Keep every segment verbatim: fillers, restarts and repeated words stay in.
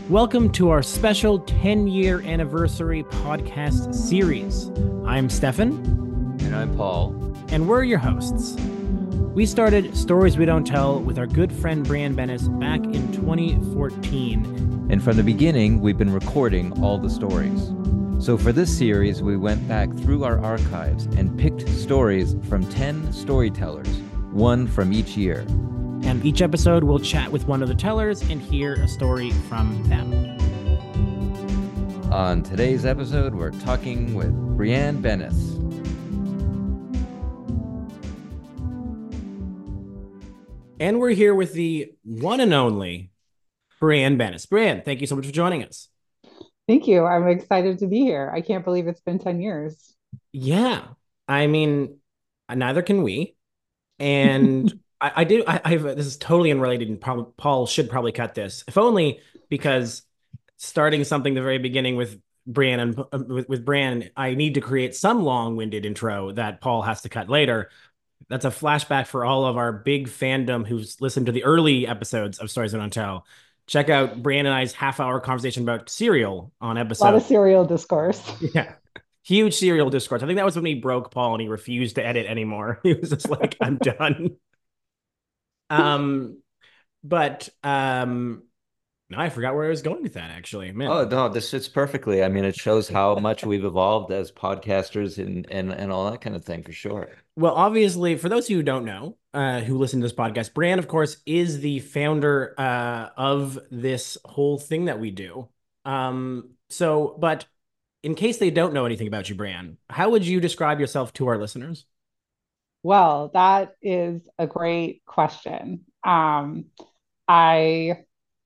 Welcome to our special ten-year anniversary podcast series. I'm Stefan. And I'm Paul. And we're your hosts. We started Stories We Don't Tell with our good friend Brian Bennis back in twenty fourteen. And from the beginning, we've been recording all the stories. So for this series, we went back through our archives and picked stories from ten storytellers, one from each year. And each episode, we'll chat with one of the tellers and hear a story from them. On today's episode, we're talking with Brianne Bennis. And we're here with the one and only Brianne Bennis. Brianne, thank you so much for joining us. Thank you. I'm excited to be here. I can't believe it's been ten years. Yeah. I mean, neither can we. And I, I do. I, I have this is totally unrelated, and probably, Paul should probably cut this, if only because starting something the very beginning with Brian and uh, with, with Brian, I need to create some long-winded intro that Paul has to cut later. That's a flashback for all of our big fandom who's listened to the early episodes of Stories We Don't Tell. Check out Brian and I's half-hour conversation about cereal on episode. A lot of cereal discourse. Yeah. Huge cereal discourse. I think that was when he broke Paul and he refused to edit anymore. He was just like, I'm done. Um, but um, no, I forgot where I was going with that, actually. Man. Oh, no, this fits perfectly. I mean, it shows how much we've evolved as podcasters and, and, and all that kind of thing, for sure. Well, obviously, for those of you who don't know, uh, who listen to this podcast, Brian, of course, is the founder uh, of this whole thing that we do. Um, so, but in case they don't know anything about you, Brian, how would you describe yourself to our listeners? Well, that is a great question. Um, I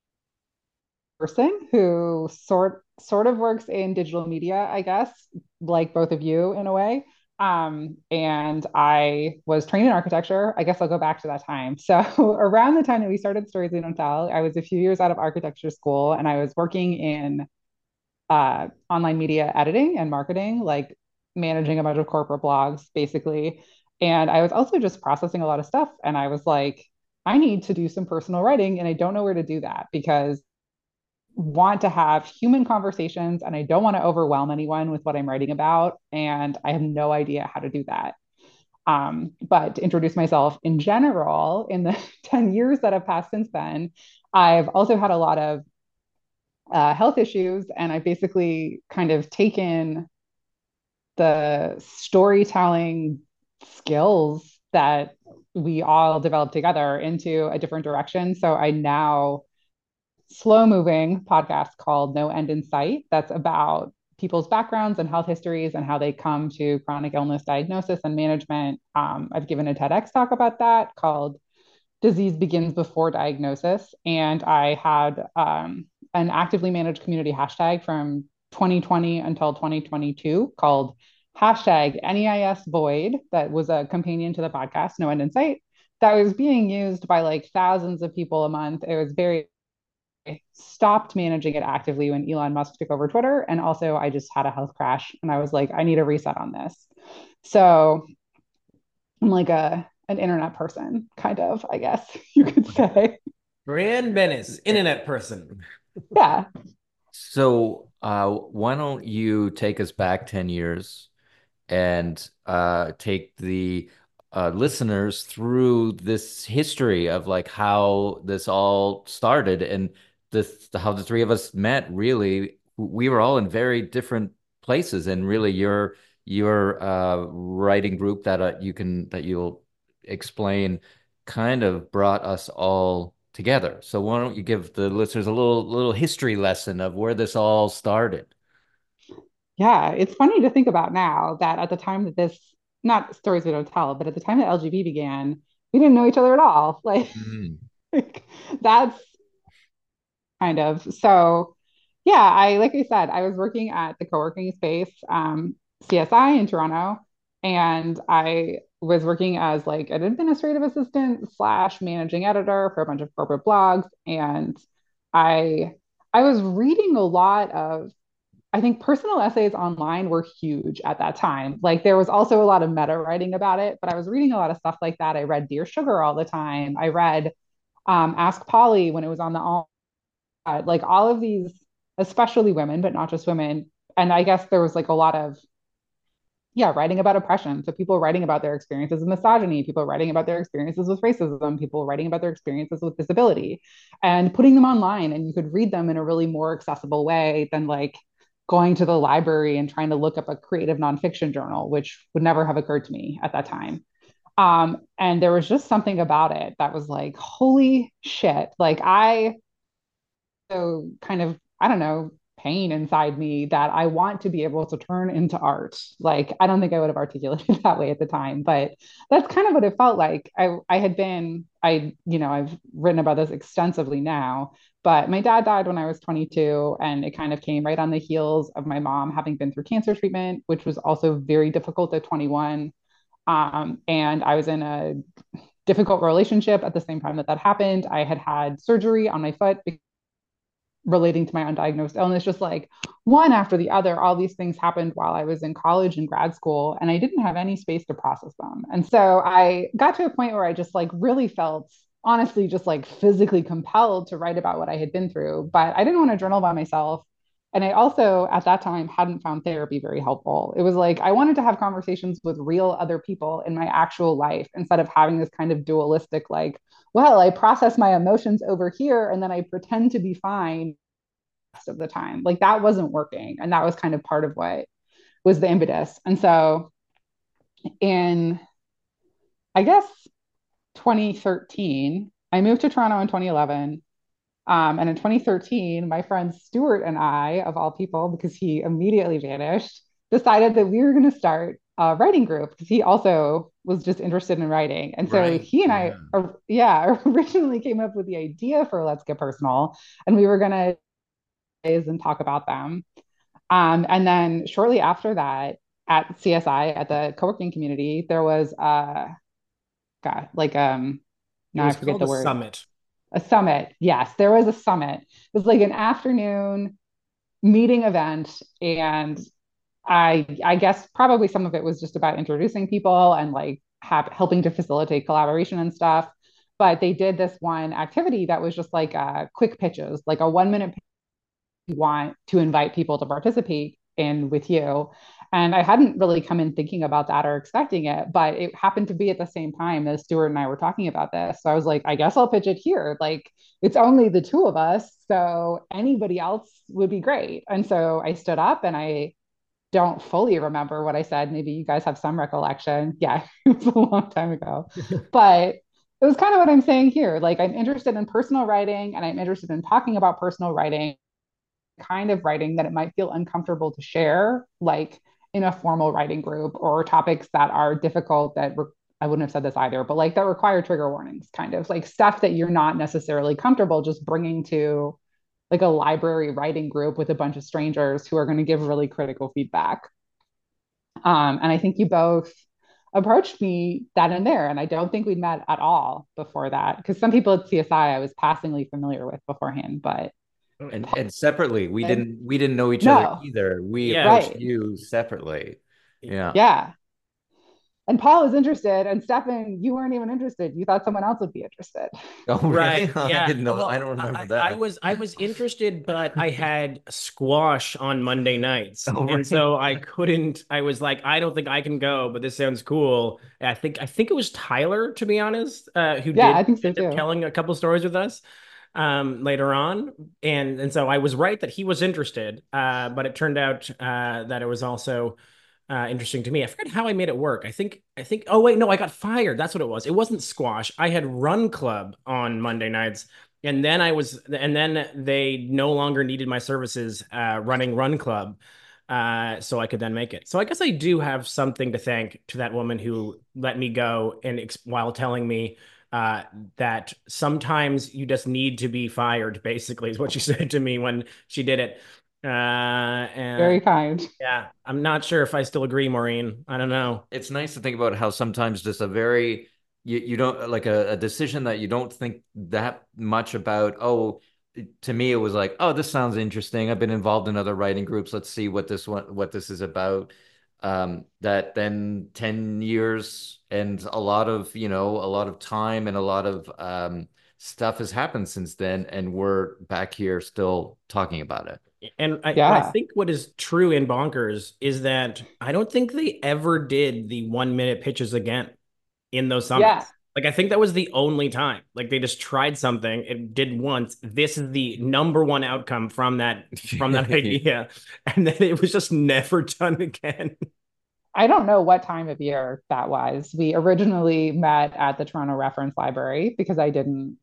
person who sort sort of works in digital media, I guess, like both of you in a way. Um, and I was trained in architecture. I guess I'll go back to that time. So around the time that we started Stories We Don't Tell, I was a few years out of architecture school, and I was working in uh, online media editing and marketing, like managing a bunch of corporate blogs, basically. And I was also just processing a lot of stuff. And I was like, I need to do some personal writing, and I don't know where to do that because I want to have human conversations and I don't want to overwhelm anyone with what I'm writing about. And I have no idea how to do that. Um, but to introduce myself in general, in the ten years that have passed since then, I've also had a lot of uh, health issues. And I basically kind of taken the storytelling skills that we all developed together into a different direction. So I now slow moving podcast called No End in Sight. That's about people's backgrounds and health histories and how they come to chronic illness diagnosis and management. Um, I've given a TEDx talk about that called Disease Begins Before Diagnosis. And I had um, an actively managed community hashtag from twenty twenty until twenty twenty-two called hashtag N E I S Void. That was a companion to the podcast, No End in Sight, that was being used by like thousands of people a month. It was very, I stopped managing it actively when Elon Musk took over Twitter. And also I just had a health crash and I was like, I need a reset on this. So I'm like a an internet person, kind of, I guess you could say. Brianne Bennis, internet person. Yeah. So uh, why don't you take us back ten years and uh, take the uh, listeners through this history of like how this all started and this, how the three of us met. Really, we were all in very different places, and really your your uh, writing group that uh, you can that you'll explain kind of brought us all together. So why don't you give the listeners a little little history lesson of where this all started? Yeah, it's funny to think about now that at the time that this, not Stories We Don't Tell, but at the time that L G B began, we didn't know each other at all. Like, Mm. like that's kind of so. Yeah, I like I said, I was working at the co-working space, um, C S I in Toronto, and I was working as like an administrative assistant slash managing editor for a bunch of corporate blogs, and I I was reading a lot of I think personal essays online were huge at that time. Like there was also a lot of meta writing about it, but I was reading a lot of stuff like that. I read Dear Sugar all the time. I read um, Ask Polly when it was on the uh, like all of these, especially women, but not just women. And I guess there was like a lot of, yeah, writing about oppression. So people writing about their experiences of misogyny, people writing about their experiences with racism, people writing about their experiences with disability and putting them online. And you could read them in a really more accessible way than like going to the library and trying to look up a creative nonfiction journal, which would never have occurred to me at that time. Um, and there was just something about it that was like, holy shit. Like I so kind of, I don't know, pain inside me that I want to be able to turn into art. Like, I don't think I would have articulated that way at the time, but that's kind of what it felt like. I, I had been, I, you know, I've written about this extensively now, but my dad died when I was twenty-two, and it kind of came right on the heels of my mom having been through cancer treatment, which was also very difficult at twenty-one. Um, and I was in a difficult relationship at the same time that that happened. I had had surgery on my foot relating to my undiagnosed illness, just like one after the other. All these things happened while I was in college and grad school, and I didn't have any space to process them. And so I got to a point where I just like really felt, honestly, just like physically compelled to write about what I had been through. But I didn't want to journal by myself. And I also, at that time, hadn't found therapy very helpful. It was like I wanted to have conversations with real other people in my actual life instead of having this kind of dualistic, like, well, I process my emotions over here and then I pretend to be fine of the time. Like that wasn't working. And that was kind of part of what was the impetus. And so in, I guess, twenty thirteen, I moved to Toronto in twenty eleven. Um, and in twenty thirteen, my friend Stuart and I, of all people, because he immediately vanished, decided that we were going to start a writing group because he also was just interested in writing. And so Right. he and I, Yeah. uh, yeah, originally came up with the idea for Let's Get Personal, and we were going to and talk about them. Um, and then shortly after that, at C S I, at the co-working community, there was uh God, like um It now I was forget called the a word. summit. A summit. Yes, there was a summit. It was like an afternoon meeting event. And I I guess probably some of it was just about introducing people and like have, helping to facilitate collaboration and stuff. But they did this one activity that was just like uh, quick pitches, like a one minute you want to invite people to participate in with you. And I hadn't really come in thinking about that or expecting it, but it happened to be at the same time as Stuart and I were talking about this. So I was like, I guess I'll pitch it here. Like, it's only the two of us. So anybody else would be great. And so I stood up and I don't fully remember what I said. Maybe you guys have some recollection. Yeah, it was a long time ago. But it was kind of what I'm saying here. Like, I'm interested in personal writing and I'm interested in talking about personal writing, kind of writing that it might feel uncomfortable to share, like in a formal writing group, or topics that are difficult that re- I wouldn't have said this either, but like that require trigger warnings, kind of like stuff that you're not necessarily comfortable just bringing to like a library writing group with a bunch of strangers who are going to give really critical feedback. Um, and I think you both approached me that in there. And I don't think we'd met at all before that. Because some people at C S I I was passingly familiar with beforehand, but And and separately, we didn't we didn't know each other no, either. We Yeah. approached right. you separately. Yeah. Yeah. And Paul was interested, and Stefan, you weren't even interested. You thought someone else would be interested. Oh, Right. really? I Yeah. didn't know. I Well, don't remember I, I that. was I was interested, but I had squash on Monday nights. Oh, And right. so I couldn't, I was like, I don't think I can go, but this sounds cool. And I think I think it was Tyler, to be honest, uh, who Yeah, did I think so end up too. telling a couple stories with us um later on. And and so I was right that he was interested. Uh, but it turned out uh that it was also uh, interesting to me. I forget how I made it work. I think, I think, oh wait, no, I got fired. That's what it was. It wasn't squash. I had run club on Monday nights. And then I was, and then they no longer needed my services uh, running run club. Uh, so I could then make it. So I guess I do have something to thank to that woman who let me go and ex while telling me uh, that sometimes you just need to be fired, basically, is what she said to me when she did it. Uh, Very and kind. yeah, I'm not sure if I still agree, Maureen. I don't know. It's nice to think about how sometimes just a very you, you don't like a, a decision that you don't think that much about. Oh, to me it was like, oh, this sounds interesting. I've been involved in other writing groups. Let's see what this one what this is about. Um, that then ten years and a lot of, you know, a lot of time and a lot of um stuff has happened since then, and we're back here still talking about it. And I, I Yeah. think what is true in Bonkers is that I don't think they ever did the one minute pitches again in those Yeah. summits. Like I think that was the only time. Like they just tried something, it did once. This is the number one outcome from that from that idea, and then it was just never done again. I don't know what time of year that was. We originally met at the Toronto Reference Library because I didn't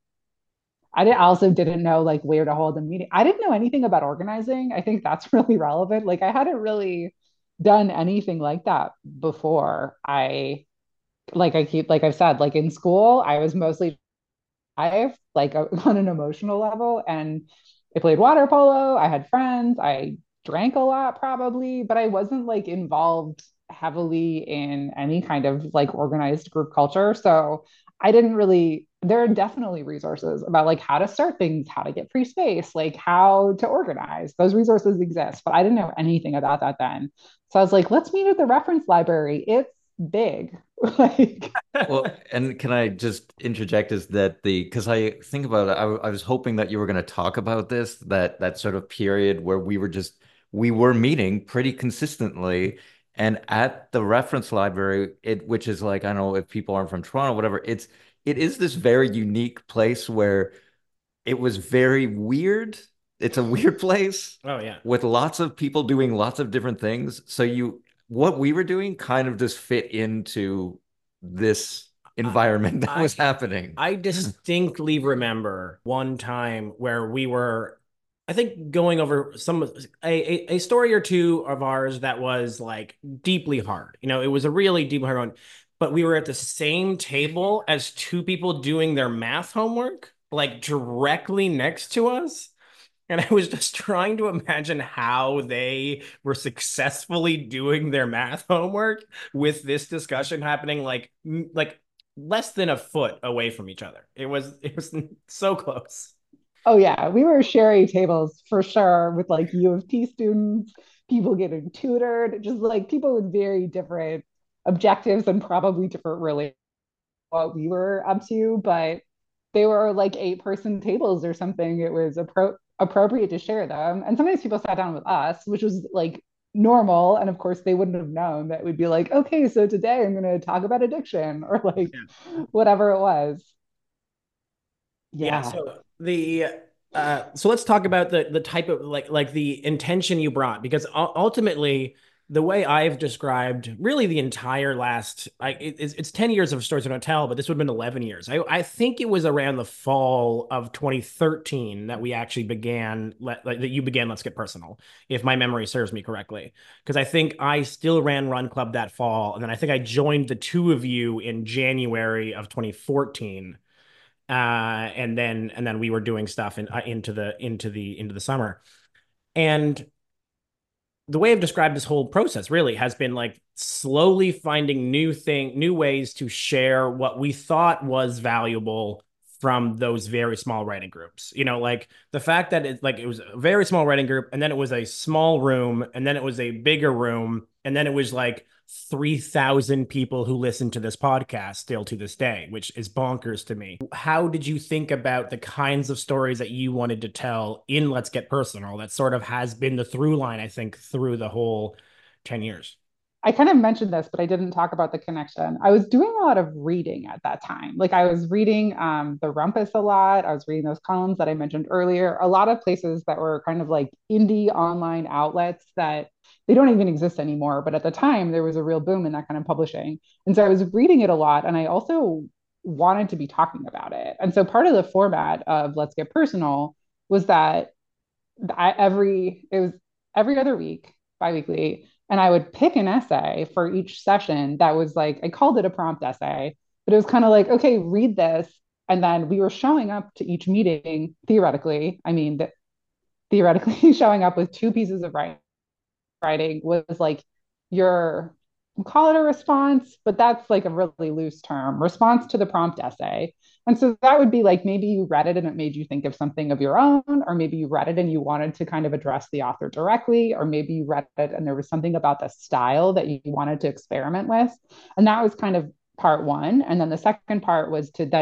I did, also didn't know like where to hold a meeting. I didn't know anything about organizing. I think that's really relevant. Like I hadn't really done anything like that before. I like I keep like I've said, like in school, I was mostly life, like on an emotional level. And I played water polo. I had friends. I drank a lot probably, but I wasn't like involved heavily in any kind of like organized group culture. So I didn't really, there are definitely resources about like how to start things, how to get free space, like how to organize. Those resources exist, but I didn't know anything about that then. So I was like, let's meet at the reference library. It's big. Like, Well, and can I just interject is that the because I think about it, I, I was hoping that you were going to talk about this, that that sort of period where we were just we were meeting pretty consistently, and at the reference library, it which is like I don't know if people aren't from Toronto, whatever, it's it is this very unique place where it was very weird. It's a weird place Oh yeah. with lots of people doing lots of different things. So you what we were doing kind of just fit into this environment that I was happening. I distinctly remember one time where we were, I think, going over some a, a, a story or two of ours that was like deeply hard. You know, it was a really deep hard one, but we were at the same table as two people doing their math homework, like directly next to us. And I was just trying to imagine how they were successfully doing their math homework with this discussion happening like like less than a foot away from each other. It was it was so close. oh yeah, we were sharing tables for sure with like U of T students, people getting tutored, just like people with very different objectives and probably different really what we were up to, but they were like eight person tables or something. It was appro- appropriate to share them. And sometimes people sat down with us, which was like normal. And of course, they wouldn't have known that we'd be like, okay, so today I'm going to talk about addiction or like Yeah. whatever it was. Yeah, Yeah. so the uh so let's talk about the the type of like like the intention you brought, because ultimately the way I've described really the entire last I it, it's, it's ten years of Stories I Don't Tell, but this would have been eleven years. I I think it was around the fall of twenty thirteen that we actually began let like, that you began Let's Get Personal, if my memory serves me correctly. Because I think I still ran Run Club that fall, and then I think I joined the two of you in January of twenty fourteen, uh, and then and then we were doing stuff in, uh, into the into the into the summer. And the way I've described this whole process really has been like slowly finding new thing, new ways to share what we thought was valuable from those very small writing groups. You know, like the fact that it like it was a very small writing group, and then it was a small room, and then it was a bigger room, and then it was like three thousand people who listen to this podcast still to this day, which is bonkers to me. How did you think about the kinds of stories that you wanted to tell in Let's Get Personal? That sort of has been the through line, I think, through the whole ten years. I kind of mentioned this, but I didn't talk about the connection. I was doing a lot of reading at that time. Like I was reading um, The Rumpus a lot. I was reading those columns that I mentioned earlier. A lot of places that were kind of like indie online outlets that they don't even exist anymore. But at the time, there was a real boom in that kind of publishing. And so I was reading it a lot. And I also wanted to be talking about it. And so part of the format of Let's Get Personal was that I, every, it was every other week, biweekly, and I would pick an essay for each session that was like, I called it a prompt essay, but it was kind of like, okay, read this. And then we were showing up to each meeting, theoretically. I mean, the, theoretically, showing up with two pieces of writing, writing was like your, we'll call it a response, but that's like a really loose term, response to the prompt essay. And so that would be like maybe you read it and it made you think of something of your own, or maybe you read it and you wanted to kind of address the author directly, or maybe you read it and there was something about the style that you wanted to experiment with. And that was kind of part one. And then the second part was to that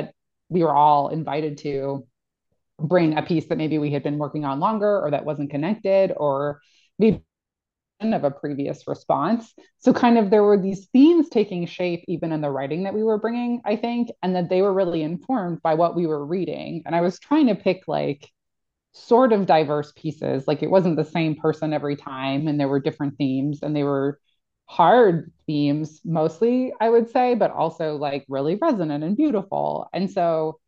we were all invited to bring a piece that maybe we had been working on longer or that wasn't connected or maybe of a previous response. So kind of there were these themes taking shape even in the writing that we were bringing, I think, and that they were really informed by what we were reading. And I was trying to pick like sort of diverse pieces. Like it wasn't the same person every time and there were different themes and they were hard themes mostly, I would say, but also like really resonant and beautiful. And so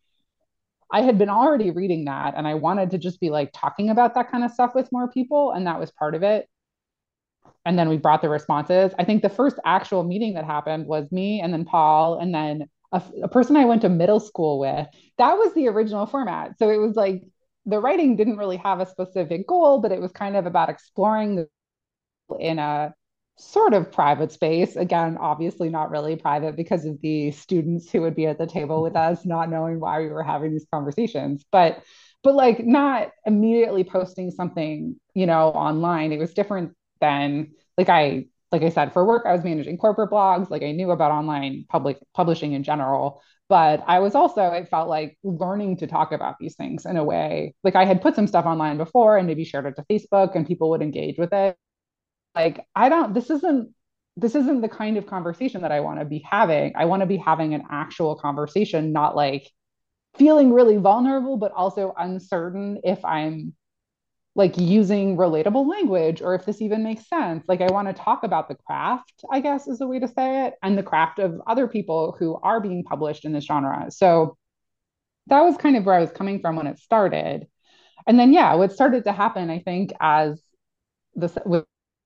I had been already reading that and I wanted to just be like talking about that kind of stuff with more people. And that was part of it. And then we brought the responses. I think the first actual meeting that happened was me and then Paul and then a, a person I went to middle school with. That was the original format. So it was like the writing didn't really have a specific goal, but it was kind of about exploring the in a sort of private space. Again, obviously not really private because of the students who would be at the table with us, not knowing why we were having these conversations. But but like not immediately posting something, you know, online. It was different than like I like I said, for work, I was managing corporate blogs. Like I knew about online public publishing in general, but I was also, it felt like learning to talk about these things in a way. Like I had put some stuff online before and maybe shared it to Facebook and people would engage with it. Like I don't, this isn't this isn't the kind of conversation that I want to be having. I want to be having an actual conversation, not like feeling really vulnerable, but also uncertain if I'm like using relatable language or if this even makes sense. Like I want to talk about the craft, I guess is a way to say it, and the craft of other people who are being published in this genre. So that was kind of where I was coming from when it started. And then yeah, what started to happen, I think, as this with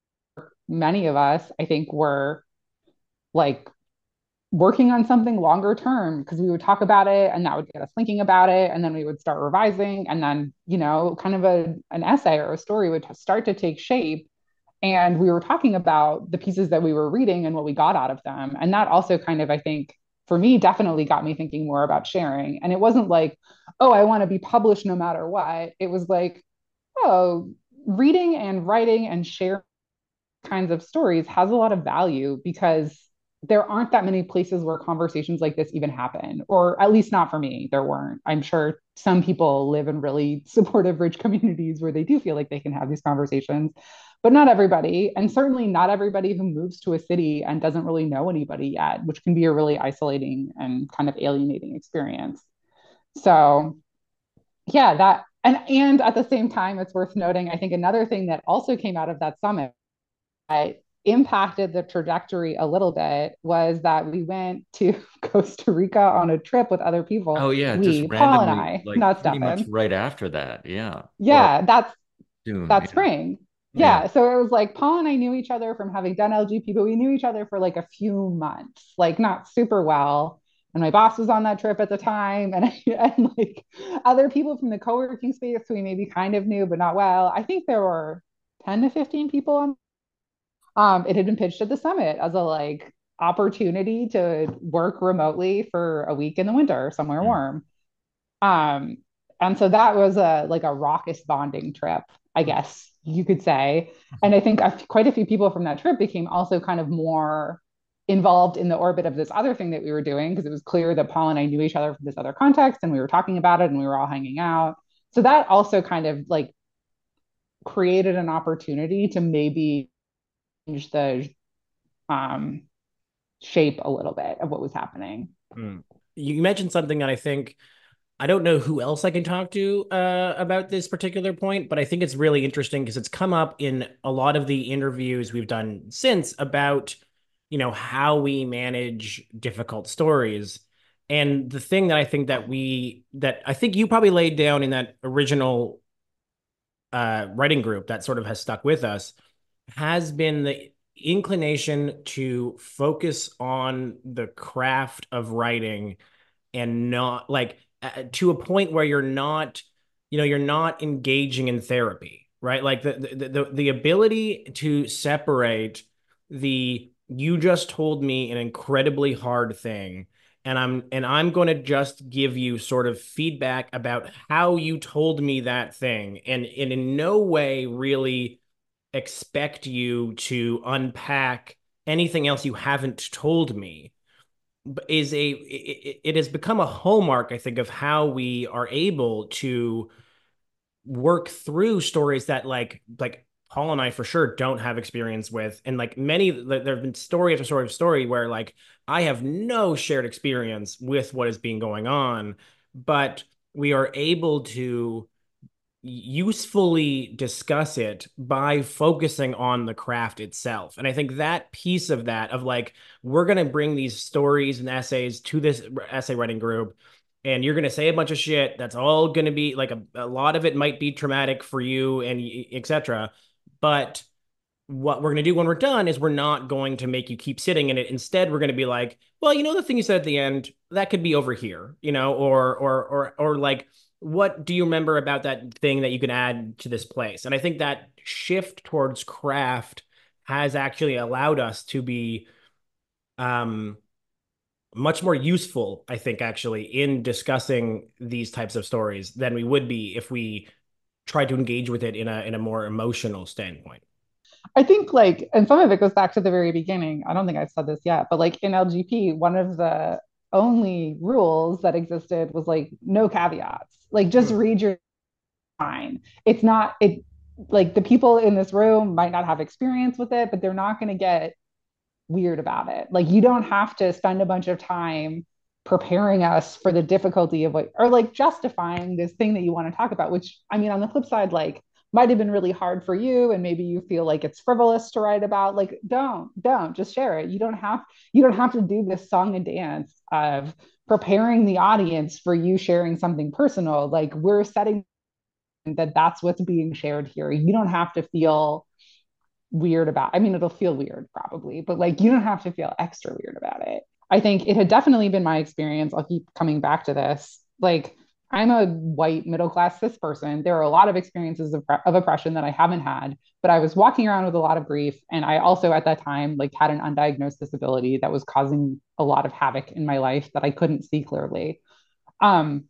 many of us, I think were like working on something longer term because we would talk about it and that would get us thinking about it and then we would start revising and then you know kind of a an essay or a story would start to take shape and we were talking about the pieces that we were reading and what we got out of them and that also kind of I think for me definitely got me thinking more about sharing and it wasn't like oh I want to be published no matter what it was like oh reading and writing and sharing kinds of stories has a lot of value because there aren't that many places where conversations like this even happen, or at least not for me. There weren't. I'm sure some people live in really supportive, rich communities where they do feel like they can have these conversations, but not everybody. And certainly not everybody who moves to a city and doesn't really know anybody yet, which can be a really isolating and kind of alienating experience. So, yeah, that. And, and at the same time, it's worth noting, I think another thing that also came out of that summit that impacted the trajectory a little bit was that we went to Costa Rica on a trip with other people. Oh yeah, just We, Paul and randomly, I, like not pretty much Stefan. right after that. Yeah. Well, Yeah, that's soon. that Yeah. spring. Yeah. Yeah. So it was like Paul and I knew each other from having done L G P, but we knew each other for like a few months, like not super well. And my boss was on that trip at the time, and, and like other people from the co-working space who we maybe kind of knew, but not well. I think there were ten to fifteen people on um, it had been pitched at the summit as a like opportunity to work remotely for a week in the winter somewhere Mm. warm. Um, and so that was a like a raucous bonding trip, I guess you could say. And I think a, quite a few people from that trip became also kind of more involved in the orbit of this other thing that we were doing because it was clear that Paul and I knew each other from this other context and we were talking about it and we were all hanging out. So that also kind of like created an opportunity to maybe change the um, shape a little bit of what was happening. Mm. You mentioned something that I think I don't know who else I can talk to uh, about this particular point, but I think it's really interesting because it's come up in a lot of the interviews we've done since about, you know, how we manage difficult stories. And the thing that I think that we that I think you probably laid down in that original uh, writing group that sort of has stuck with us has been the inclination to focus on the craft of writing and not like uh, to a point where you're not, you know, you're not engaging in therapy, right? Like the the the, the ability to separate the you just told me an incredibly hard thing and I'm and I'm going to just give you sort of feedback about how you told me that thing and, and in no way really expect you to unpack anything else you haven't told me. is a it, it has become a hallmark, I think, of how we are able to work through stories that like like Paul and I for sure don't have experience with. And like many, there have been story after story of story where like I have no shared experience with what is being going on, but we are able to usefully discuss it by focusing on the craft itself. And I think that piece of that, of like, we're going to bring these stories and essays to this essay writing group, and you're going to say a bunch of shit. That's all going to be like a, a lot of it might be traumatic for you and et cetera. But what we're going to do when we're done is we're not going to make you keep sitting in it. Instead, we're going to be like, well, you know, the thing you said at the end, that could be over here, you know, or, or, or, or like, what do you remember about that thing that you can add to this place? And I think that shift towards craft has actually allowed us to be, um, much more useful, I think, actually, in discussing these types of stories than we would be if we tried to engage with it in a, in a more emotional standpoint. I think like, and some of it goes back to the very beginning. I don't think I've said this yet, but like in L G P, one of the only rules that existed was like no caveats. Like just Hmm. read your mind. It's not it like the people in this room might not have experience with it, but they're not going to get weird about it. Like you don't have to spend a bunch of time preparing us for the difficulty of what, or like justifying this thing that you want to talk about, which I mean, on the flip side, like might have been really hard for you and maybe you feel like it's frivolous to write about. Like don't don't just share it. You don't have you don't have to do this song and dance of preparing the audience for you sharing something personal. Like we're setting that that's what's being shared here. You don't have to feel weird about. I mean, it'll feel weird probably, but like you don't have to feel extra weird about it. I think it had definitely been my experience. I'll keep coming back to this. Like I'm a white middle class cis person. There are a lot of experiences of, of oppression that I haven't had, but I was walking around with a lot of grief. And I also at that time like had an undiagnosed disability that was causing a lot of havoc in my life that I couldn't see clearly. Um,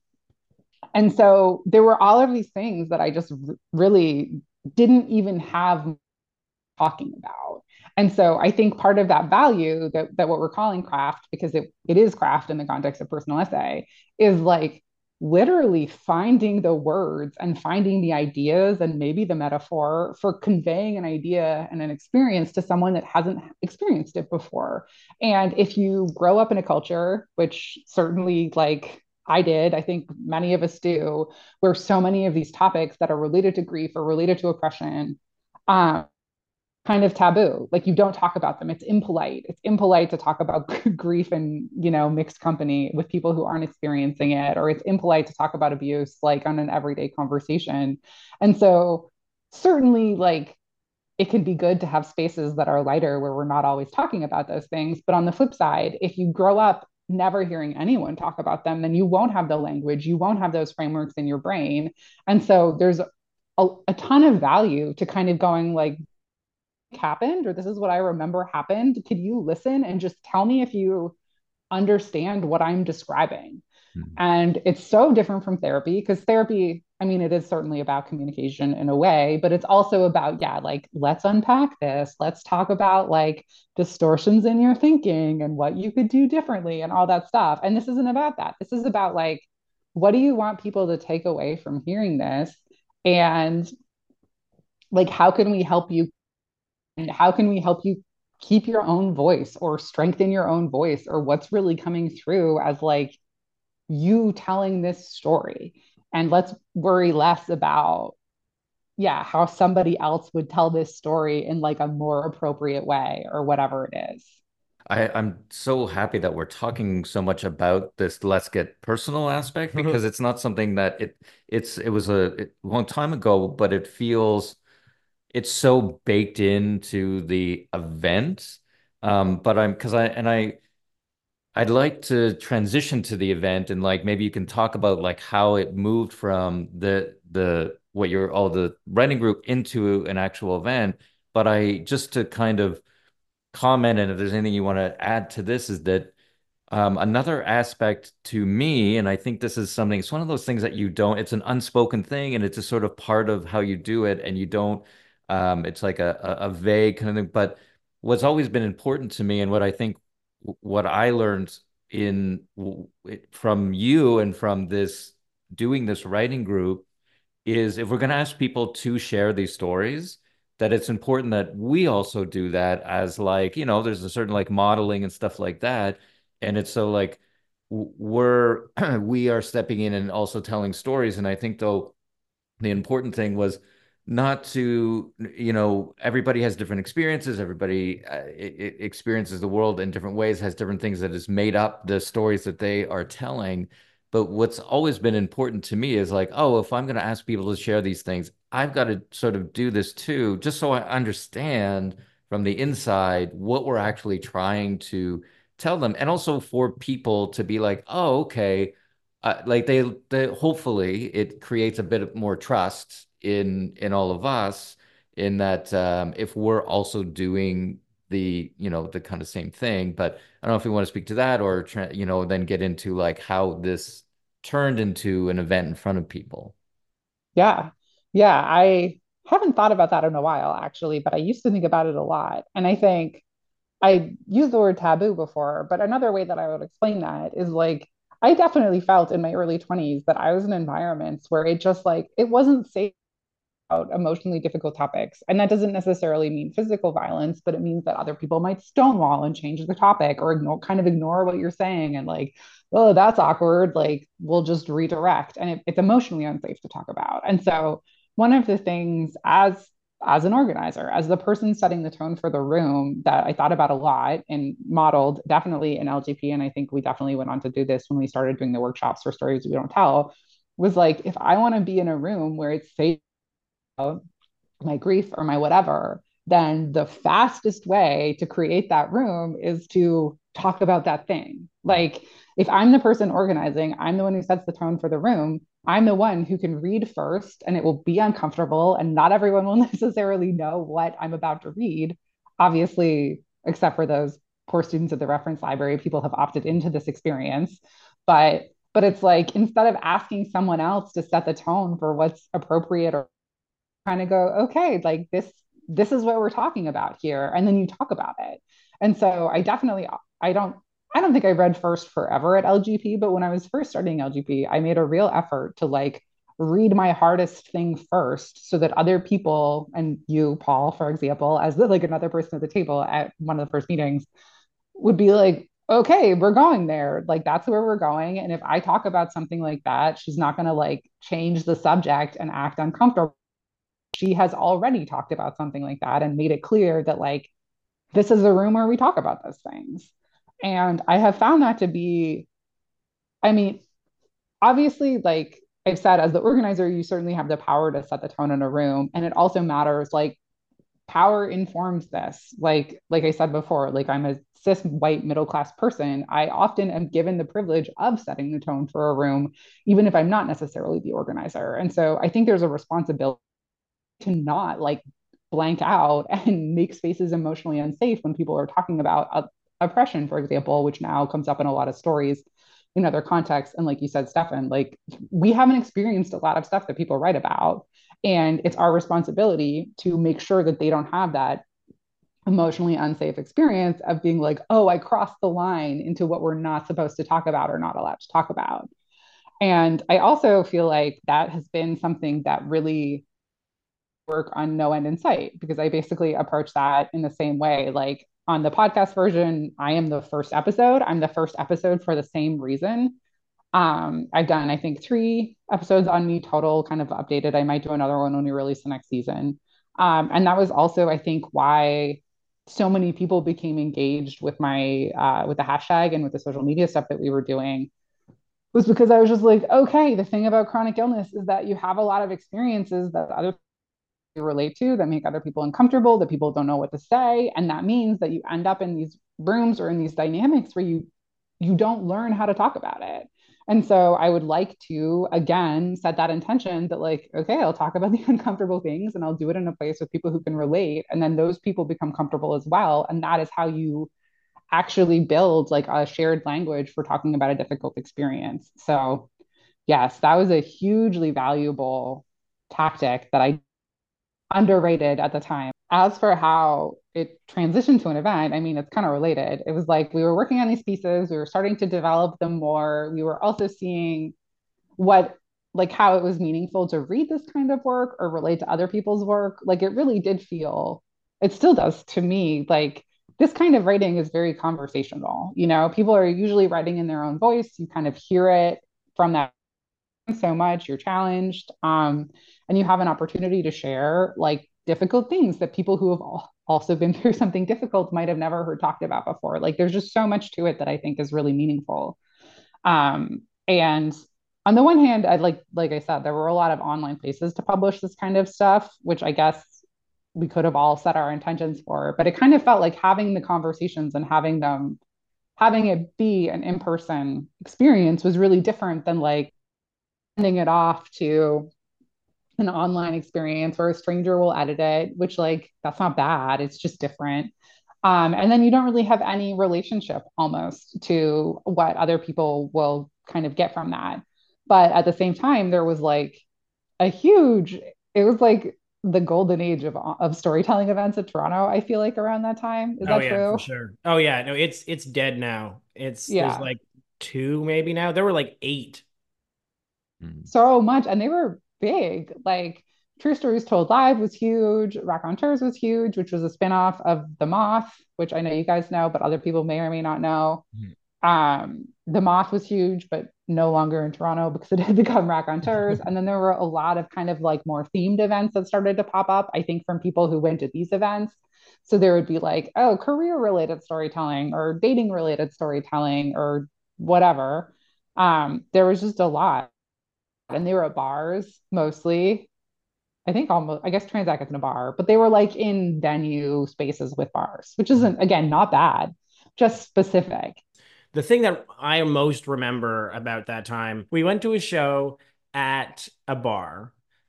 and so there were all of these things that I just r- really didn't even have talking about. And so I think part of that value that, that what we're calling craft, because it, it is craft in the context of personal essay, is like literally finding the words and finding the ideas and maybe the metaphor for conveying an idea and an experience to someone that hasn't experienced it before. And if you grow up in a culture, which certainly like I did, I think many of us do, where so many of these topics that are related to grief or related to oppression um, kind of taboo. Like you don't talk about them. It's impolite. It's impolite to talk about grief and, you know, mixed company with people who aren't experiencing it, or it's impolite to talk about abuse like on an everyday conversation. And so certainly like it can be good to have spaces that are lighter where we're not always talking about those things. But on the flip side, if you grow up never hearing anyone talk about them, then you won't have the language, you won't have those frameworks in your brain. And so there's a, a ton of value to kind of going like, happened or this is what I remember happened. Could you listen and just tell me if you understand what I'm describing? Hmm. And it's so different from therapy because therapy, I mean, it is certainly about communication in a way, but it's also about, yeah, like, let's unpack this. Let's talk about like distortions in your thinking and what you could do differently and all that stuff. And this isn't about that. This is about like, what do you want people to take away from hearing this? And like, how can we help you and how can we help you keep your own voice or strengthen your own voice or what's really coming through as like you telling this story, and let's worry less about yeah how somebody else would tell this story in like a more appropriate way or whatever it is. I, I'm so happy that we're talking so much about this let's get personal aspect because it's not something that it it's it was a, a long time ago, but it feels it's so baked into the event. Um, but I'm because I and I I'd like to transition to the event and like maybe you can talk about like how it moved from the the what you're all the writing group into an actual event. But I just to kind of comment and if there's anything you want to add to this is that um, another aspect to me, and I think this is something, it's one of those things that you don't, it's an unspoken thing and it's a sort of part of how you do it and you don't, um, it's like a, a, a vague kind of thing. But what's always been important to me and what I think, what I learned in from you and from this doing this writing group is if we're going to ask people to share these stories, that it's important that we also do that as like, you know, there's a certain like modeling and stuff like that. And it's so like we're we are stepping in and also telling stories. And I think though the important thing was not to, you know, everybody has different experiences. Everybody uh, experiences the world in different ways, has different things that has made up the stories that they are telling. But what's always been important to me is like, oh, if I'm going to ask people to share these things, I've got to sort of do this too, just so I understand from the inside what we're actually trying to tell them. And also for people to be like, oh, okay, uh, like they, they hopefully it creates a bit more trust in in all of us in that um, if we're also doing the you know the kind of same thing. But I don't know if you want to speak to that or you know then get into like how this turned into an event in front of people. Yeah. Yeah. I haven't thought about that in a while, actually, but I used to think about it a lot. And I think I used the word taboo before, but another way that I would explain that is like, I definitely felt in my early twenties that I was in environments where it just like, it wasn't safe about emotionally difficult topics. And that doesn't necessarily mean physical violence, but it means that other people might stonewall and change the topic or ignore, kind of ignore what you're saying and like, oh, that's awkward. Like, we'll just redirect. And it, it's emotionally unsafe to talk about. And so, one of the things as as an organizer, as the person setting the tone for the room that I thought about a lot and modeled definitely in L G P, and I think we definitely went on to do this when we started doing the workshops for Stories We Don't Tell, was like, if I want to be in a room where it's safe my grief or my whatever, then the fastest way to create that room is to talk about that thing. Like, if I'm the person organizing, I'm the one who sets the tone for the room. I'm the one who can read first, and it will be uncomfortable, and not everyone will necessarily know what I'm about to read. Obviously, except for those poor students at the reference library, people have opted into this experience. But but it's like instead of asking someone else to set the tone for what's appropriate or kind of go, okay, like this, this is what we're talking about here. And then you talk about it. And so I definitely, I don't, I don't think I read first forever at L G P, but when I was first starting L G P, I made a real effort to like read my hardest thing first so that other people and you, Paul, for example, as the, like another person at the table at one of the first meetings would be like, okay, we're going there. Like that's where we're going. And if I talk about something like that, she's not going to like change the subject and act uncomfortable. She has already talked about something like that and made it clear that like this is a room where we talk about those things. And I have found that to be, I mean, obviously, like I've said, as the organizer, you certainly have the power to set the tone in a room. And it also matters, like, power informs this. Like, like I said before, like I'm a cis white middle class person. I often am given the privilege of setting the tone for a room, even if I'm not necessarily the organizer. And so I think there's a responsibility to not like blank out and make spaces emotionally unsafe when people are talking about uh, oppression, for example, which now comes up in a lot of stories in other contexts. And like you said, Stefan, like we haven't experienced a lot of stuff that people write about. And it's our responsibility to make sure that they don't have that emotionally unsafe experience of being like, oh, I crossed the line into what we're not supposed to talk about or not allowed to talk about. And I also feel like that has been something that really work on No End in Sight because I basically approach that in the same way. Like on the podcast version, I am the first episode. I'm the first episode for the same reason. Um, I've done, I think, three episodes on me total, kind of updated. I might do another one when we release the next season. Um, and that was also, I think, why so many people became engaged with my uh, with the hashtag and with the social media stuff that we were doing was because I was just like, okay, the thing about chronic illness is that you have a lot of experiences that other relate to that make other people uncomfortable, that people don't know what to say. And that means that you end up in these rooms or in these dynamics where you you don't learn how to talk about it. And so I would like to again set that intention that like, okay, I'll talk about the uncomfortable things and I'll do it in a place with people who can relate. And then those people become comfortable as well. And that is how you actually build like a shared language for talking about a difficult experience. So yes, that was a hugely valuable tactic that I underrated at the time. As for how it transitioned to an event, I mean, it's kind of related. It was like we were working on these pieces, we were starting to develop them more. We were also seeing what, like, how it was meaningful to read this kind of work or relate to other people's work. Like, it really did feel, it still does to me, like, this kind of writing is very conversational. You know, people are usually writing in their own voice. You kind of hear it from that so much, you're challenged, um, and you have an opportunity to share like difficult things that people who have also been through something difficult might have never heard talked about before. Like there's just so much to it that I think is really meaningful. Um, and on the one hand, I like like I said, there were a lot of online places to publish this kind of stuff, which I guess we could have all set our intentions for, but it kind of felt like having the conversations and having them having it be an in-person experience was really different than like handing it off to an online experience where a stranger will edit it, which like that's not bad. It's just different. Um, and then you don't really have any relationship almost to what other people will kind of get from that. But at the same time, there was like a huge, it was like the golden age of, of storytelling events at Toronto, I feel like around that time. Is Oh that yeah, for true? sure. Oh yeah, no, it's it's dead now. It's there's Yeah. like two maybe now. There were like eight. Mm. So much. And they were big. Like True Stories Told Live was huge. Raconteurs was huge, which was a spinoff of The Moth, which I know you guys know, but other people may or may not know. Um, The Moth was huge, but no longer in Toronto because it had become Raconteurs. And then there were a lot of kind of like more themed events that started to pop up, I think, from people who went to these events. So there would be like, oh, career related storytelling or dating related storytelling or whatever. Um, there was just a lot. And they were at bars mostly. I think almost, I guess Transact is in a bar, but they were like in venue spaces with bars, which isn't, again, not bad, just specific. The thing that I most remember about that time, we went to a show at a bar,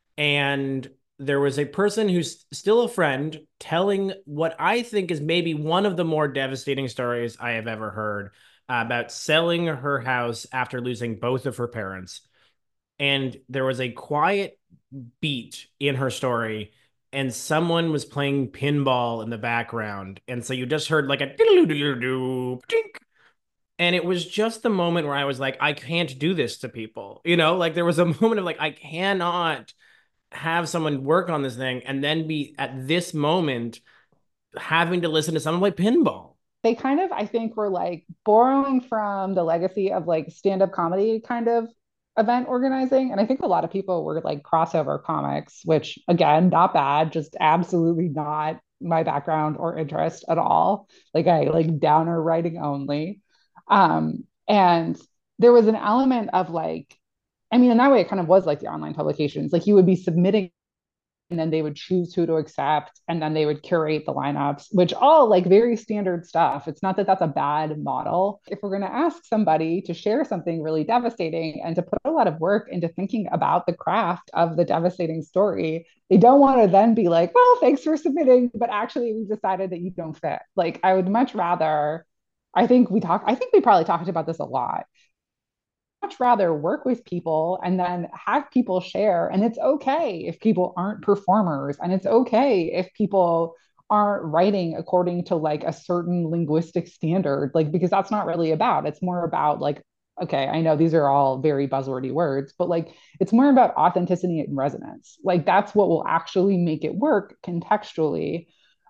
and there was a person who's still a friend telling what I think is maybe one of the more devastating stories I have ever heard about selling her house after losing both of her parents. And there was a quiet beat in her story, and someone was playing pinball in the background. And so you just heard like a and it was just the moment where I was like, I can't do this to people. You know, like there was a moment of like, I cannot have someone work on this thing and then be at this moment having to listen to someone play pinball. They kind of, I think, were like borrowing from the legacy of like stand up comedy kind of event organizing. And I think a lot of people were like crossover comics, which again, not bad, just absolutely not my background or interest at all. Like I like downer writing only. Um, and there was an element of like, I mean, in that way, it kind of was like the online publications. Like you would be submitting and then they would choose who to accept and then they would curate the lineups, which all like very standard stuff. It's not that that's a bad model. If we're going to ask somebody to share something really devastating and to put a lot of work into thinking about the craft of the devastating story, they don't want to then be like, well, thanks for submitting, but actually we decided that you don't fit. Like I would much rather, I think we talk I think we probably talked about this a lot, much rather work with people and then have people share. And it's okay if people aren't performers, and it's okay if people aren't writing according to like a certain linguistic standard, like, because that's not really about, it's more about like, okay, I know these are all very buzzwordy words, but like it's more about authenticity and resonance. Like that's what will actually make it work contextually.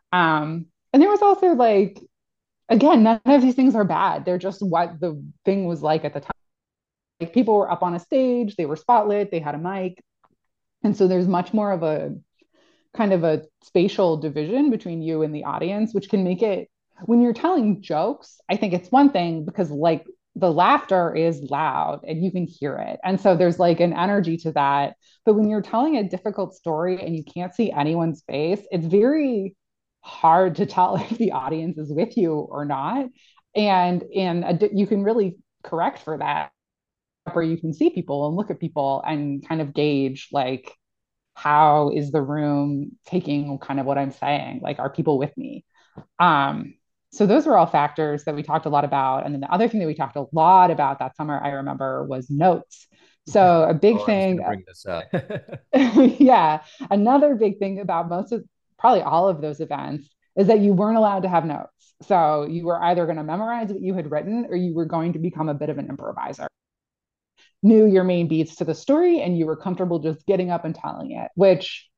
Um, and there was also like, again, none of these things are bad. They're just what the thing was like at the time. Like people were up on a stage, they were spotlit, they had a mic. And so there's much more of a kind of a spatial division between you and the audience, which can make it, when you're telling jokes, I think it's one thing because like the laughter is loud and you can hear it. And so there's like an energy to that. But when you're telling a difficult story and you can't see anyone's face, it's very hard to tell if the audience is with you or not. And in a, you can really correct for that, where you can see people and look at people and kind of gauge like how is the room taking kind of what I'm saying, like are people with me. um so those were all factors that we talked a lot about. And then the other thing that we talked a lot about that summer, I remember, was notes. So a big Oh, I was going thing, to bring this up. yeah, another big thing about most of probably all of those events is that you weren't allowed to have notes. So you were either going to memorize what you had written or you were going to become a bit of an improviser. Knew your main beats to the story and you were comfortable just getting up and telling it, which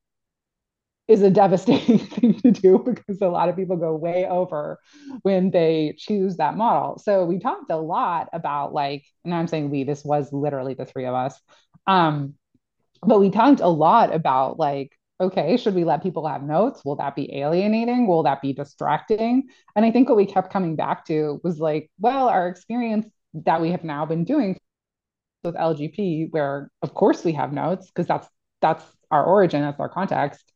is a devastating thing to do because a lot of people go way over when they choose that model. So we talked a lot about like, and I'm saying we, this was literally the three of us. Um, but we talked a lot about like, okay, should we let people have notes? Will that be alienating? Will that be distracting? And I think what we kept coming back to was like, well, our experience that we have now been doing with L G P, where of course we have notes because that's that's our origin, that's our context.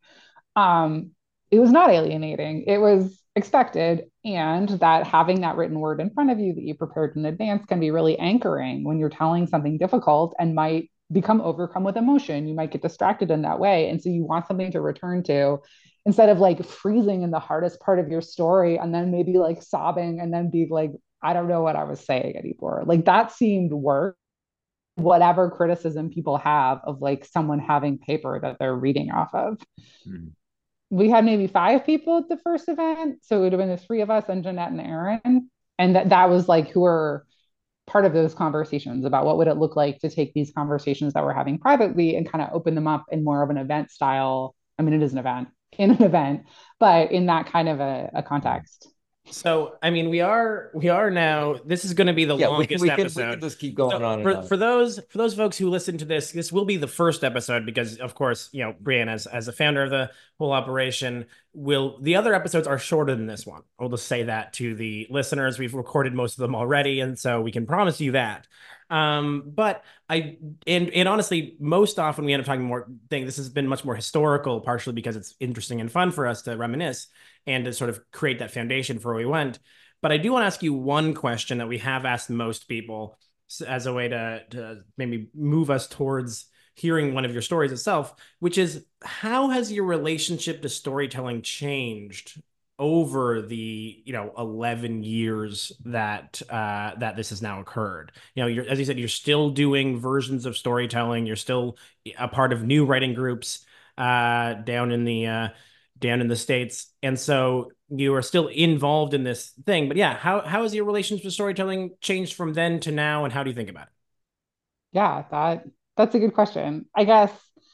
Um, it was not alienating. It was expected, and that having that written word in front of you that you prepared in advance can be really anchoring when you're telling something difficult and might become overcome with emotion. You might get distracted in that way, and so you want something to return to instead of like freezing in the hardest part of your story and then maybe like sobbing and then be like, I don't know what I was saying anymore. Like that seemed worse whatever criticism people have of like someone having paper that they're reading off of. Hmm. We had maybe five people at the first event. So it would have been the three of us and Jeanette and Aaron. And that, that was like who were part of those conversations about what would it look like to take these conversations that we're having privately and kind of open them up in more of an event style. I mean, it is an event in an event, but in that kind of a, a context. So, I mean, we are we are now. This is going to be the Yeah, we, longest we can we can episode. just keep going So on and for on. for those for those folks who listen to this, this will be the first episode because, of course, you know, Brian as as a founder of the whole operation, will the other episodes are shorter than this one. I'll just say that to the listeners. We've recorded most of them already, and so we can promise you that. Um, but I and and honestly, most often we end up talking more thing. This has been much more historical, partially because it's interesting and fun for us to reminisce and to sort of create that foundation for where we went. But I do want to ask you one question that we have asked most people as a way to, to maybe move us towards hearing one of your stories itself, which is how has your relationship to storytelling changed over the you know eleven years that uh that this has now occurred? You know, you're, as you said, you're still doing versions of storytelling, you're still a part of new writing groups uh down in the uh down in the States. And so you are still involved in this thing. But yeah, how how has your relationship with storytelling changed from then to now, and how do you think about it? Yeah, that that's a good question. I guess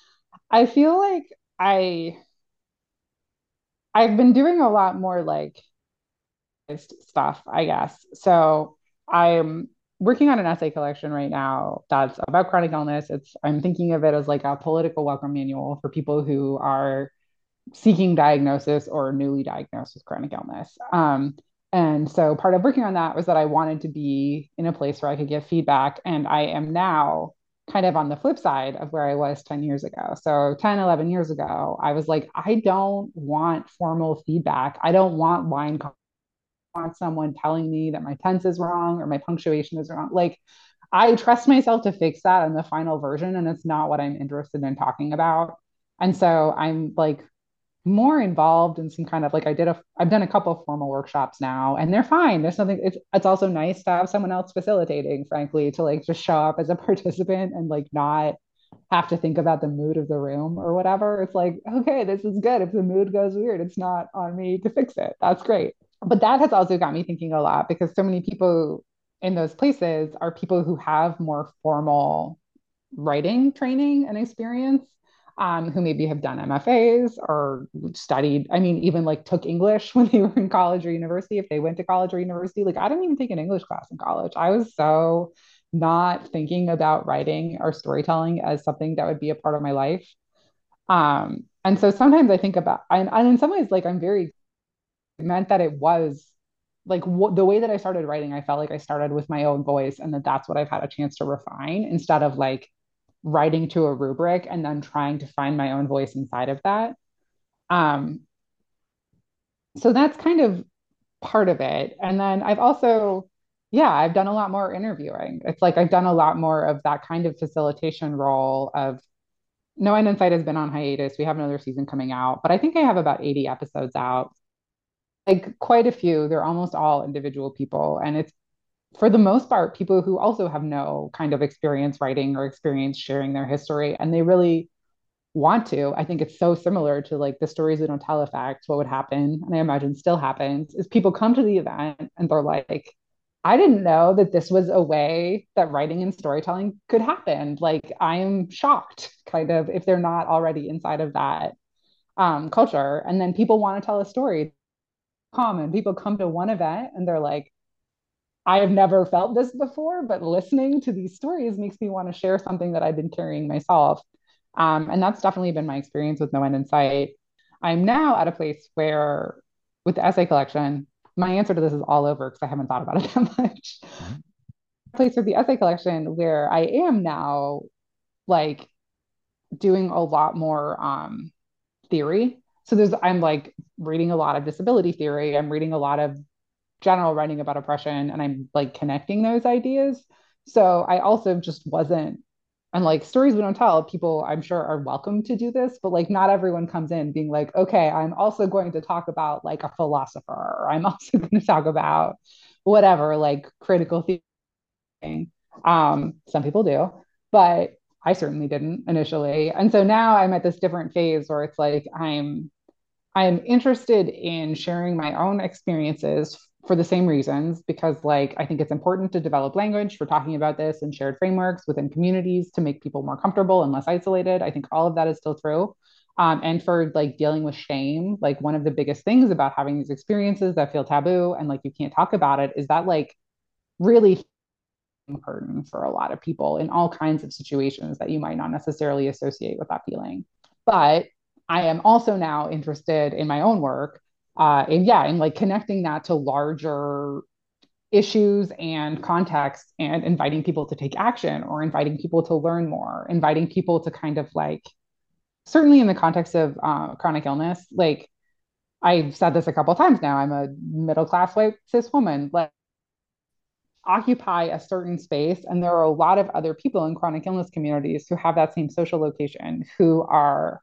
I feel like I I've been doing a lot more like stuff, I guess. So I'm working on an essay collection right now that's about chronic illness. It's I'm thinking of it as like a political welcome manual for people who are seeking diagnosis or newly diagnosed with chronic illness. Um, and so part of working on that was that I wanted to be in a place where I could give feedback. And I am now kind of on the flip side of where I was ten years ago. So ten, eleven years ago, I was like, I don't want formal feedback. I don't want line want someone telling me that my tense is wrong or my punctuation is wrong. Like, I trust myself to fix that in the final version, and it's not what I'm interested in talking about. And so I'm like more involved in some kind of like I did a I've done a couple of formal workshops now, and they're fine. There's something it's it's also nice to have someone else facilitating, frankly, to like just show up as a participant and like not have to think about the mood of the room or whatever. It's like, okay, this is good. If the mood goes weird, it's not on me to fix it. That's great. But that has also got me thinking a lot because so many people in those places are people who have more formal writing training and experience, um, who maybe have done M F As or studied, I mean, even like took English when they were in college or university, if they went to college or university. Like, I didn't even take an English class in college. I was so not thinking about writing or storytelling as something that would be a part of my life. Um, and so sometimes I think about, and, and in some ways, like I'm very meant that it was like w- the way that I started writing, I felt like I started with my own voice and that that's what I've had a chance to refine instead of like writing to a rubric and then trying to find my own voice inside of that. Um, so that's kind of part of it. And then I've also, yeah, I've done a lot more interviewing. It's like I've done a lot more of that kind of facilitation role of No End in Sight has been on hiatus. We have another season coming out, but I think I have about eighty episodes out, like quite a few. They're almost all individual people. And it's for the most part, people who also have no kind of experience writing or experience sharing their history, and they really want to. I think it's so similar to like the stories we don't tell effect. What would happen, and I imagine still happens, is people come to the event and they're like, I didn't know that this was a way that writing and storytelling could happen. Like, I am shocked, kind of, if they're not already inside of that um, culture. And then people want to tell a story. Common. People come to one event and they're like, I have never felt this before, but listening to these stories makes me want to share something that I've been carrying myself. Um, and that's definitely been my experience with No End in Sight. I'm now at a place where, with the essay collection, my answer to this is all over because I haven't thought about it that much. Mm-hmm. Place with the essay collection where I am now, like, doing a lot more um, theory. So there's, I'm like reading a lot of disability theory. I'm reading a lot of general writing about oppression, and I'm like connecting those ideas. So I also just wasn't, and like stories we don't tell, people I'm sure are welcome to do this, but like not everyone comes in being like, okay, I'm also going to talk about like a philosopher, or I'm also going to talk about whatever, like critical thinking. Um, some people do, but I certainly didn't initially. And so now I'm at this different phase where it's like I'm I'm interested in sharing my own experiences for the same reasons, because like I think it's important to develop language for talking about this and shared frameworks within communities to make people more comfortable and less isolated. I think all of that is still true. Um, and for like dealing with shame, like one of the biggest things about having these experiences that feel taboo and like you can't talk about it is that like really burden for a lot of people in all kinds of situations that you might not necessarily associate with that feeling. But I am also now interested in my own work, uh, and yeah, and like connecting that to larger issues and contexts, and inviting people to take action, or inviting people to learn more, inviting people to kind of like, certainly in the context of uh, chronic illness, like I've said this a couple of times now, I'm a middle class white cis woman. Like, occupy a certain space, and there are a lot of other people in chronic illness communities who have that same social location, who are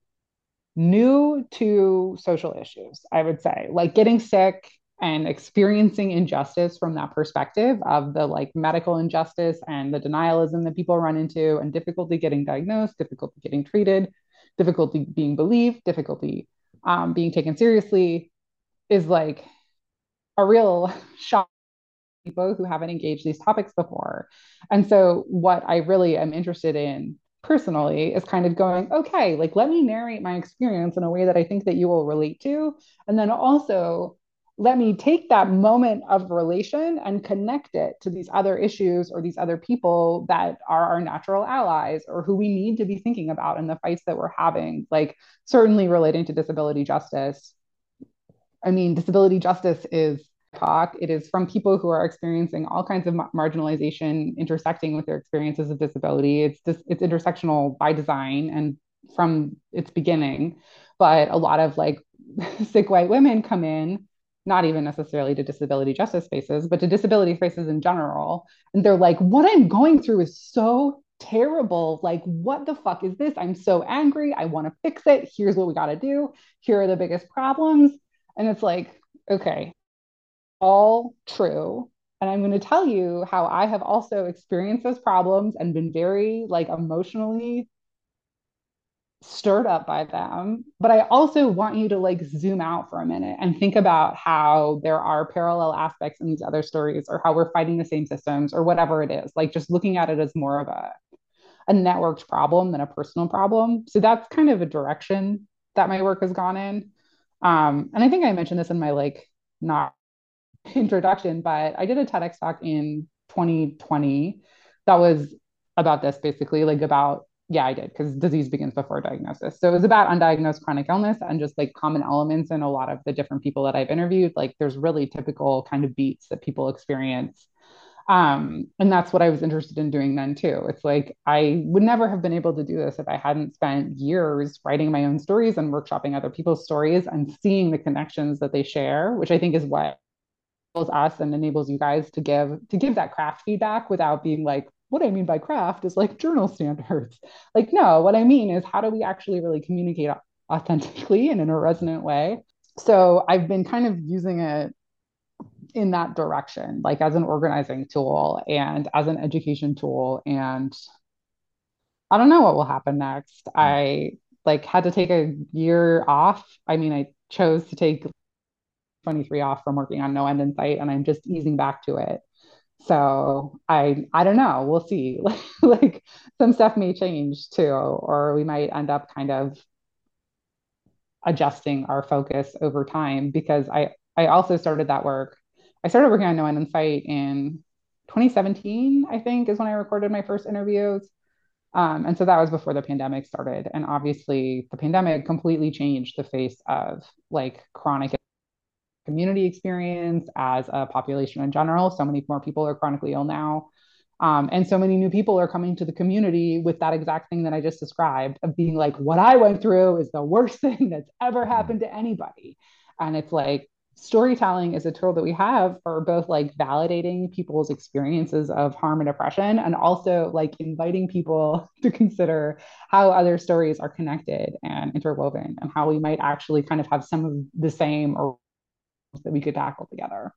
new to social issues, I would say, like getting sick and experiencing injustice from that perspective of the like medical injustice and the denialism that people run into, and difficulty getting diagnosed, difficulty getting treated, difficulty being believed, difficulty um, being taken seriously, is like a real shock people who haven't engaged these topics before. And so what I really am interested in personally is kind of going, okay, like let me narrate my experience in a way that I think that you will relate to. And then also let me take that moment of relation and connect it to these other issues or these other people that are our natural allies, or who we need to be thinking about in the fights that we're having, like certainly relating to disability justice. I mean, disability justice is talk. It is from people who are experiencing all kinds of marginalization intersecting with their experiences of disability. It's just, it's intersectional by design and from its beginning. But a lot of like sick white women come in, not even necessarily to disability justice spaces, but to disability spaces in general. And they're like, what I'm going through is so terrible. Like, what the fuck is this? I'm so angry. I want to fix it. Here's what we got to do. Here are the biggest problems. And it's like, okay, all true. And I'm going to tell you how I have also experienced those problems and been very like emotionally stirred up by them. But I also want you to like zoom out for a minute and think about how there are parallel aspects in these other stories, or how we're fighting the same systems, or whatever it is, like just looking at it as more of a, a networked problem than a personal problem. So that's kind of a direction that my work has gone in. Um, and I think I mentioned this in my like not introduction, but I did a TEDx talk in twenty twenty that was about this, basically, like about, yeah, I did, because disease begins before diagnosis. So it was about undiagnosed chronic illness and just like common elements in a lot of the different people that I've interviewed. Like there's really typical kind of beats that people experience. Um, and that's what I was interested in doing then too. It's like I would never have been able to do this if I hadn't spent years writing my own stories and workshopping other people's stories and seeing the connections that they share, which I think is what enables us and enables you guys to give to give that craft feedback without being like, what I mean by craft is like journal standards. Like, no, what I mean is how do we actually really communicate authentically and in a resonant way? So I've been kind of using it in that direction, like as an organizing tool and as an education tool. And I don't know what will happen next. I like had to take a year off. I mean, I chose to take twenty-three off from working on No End in Sight, and I'm just easing back to it. So I I don't know. We'll see. Like some stuff may change too, or we might end up kind of adjusting our focus over time because I I also started that work. I started working on No End in Sight in twenty seventeen, I think, is when I recorded my first interviews. Um, and so that was before the pandemic started. And obviously, the pandemic completely changed the face of like chronic community experience as a population in general. So many more people are chronically ill now. Um, and so many new people are coming to the community with that exact thing that I just described of being like, what I went through is the worst thing that's ever happened to anybody. And it's like, storytelling is a tool that we have for both like validating people's experiences of harm and oppression and also like inviting people to consider how other stories are connected and interwoven and how we might actually kind of have some of the same or that we could tackle together.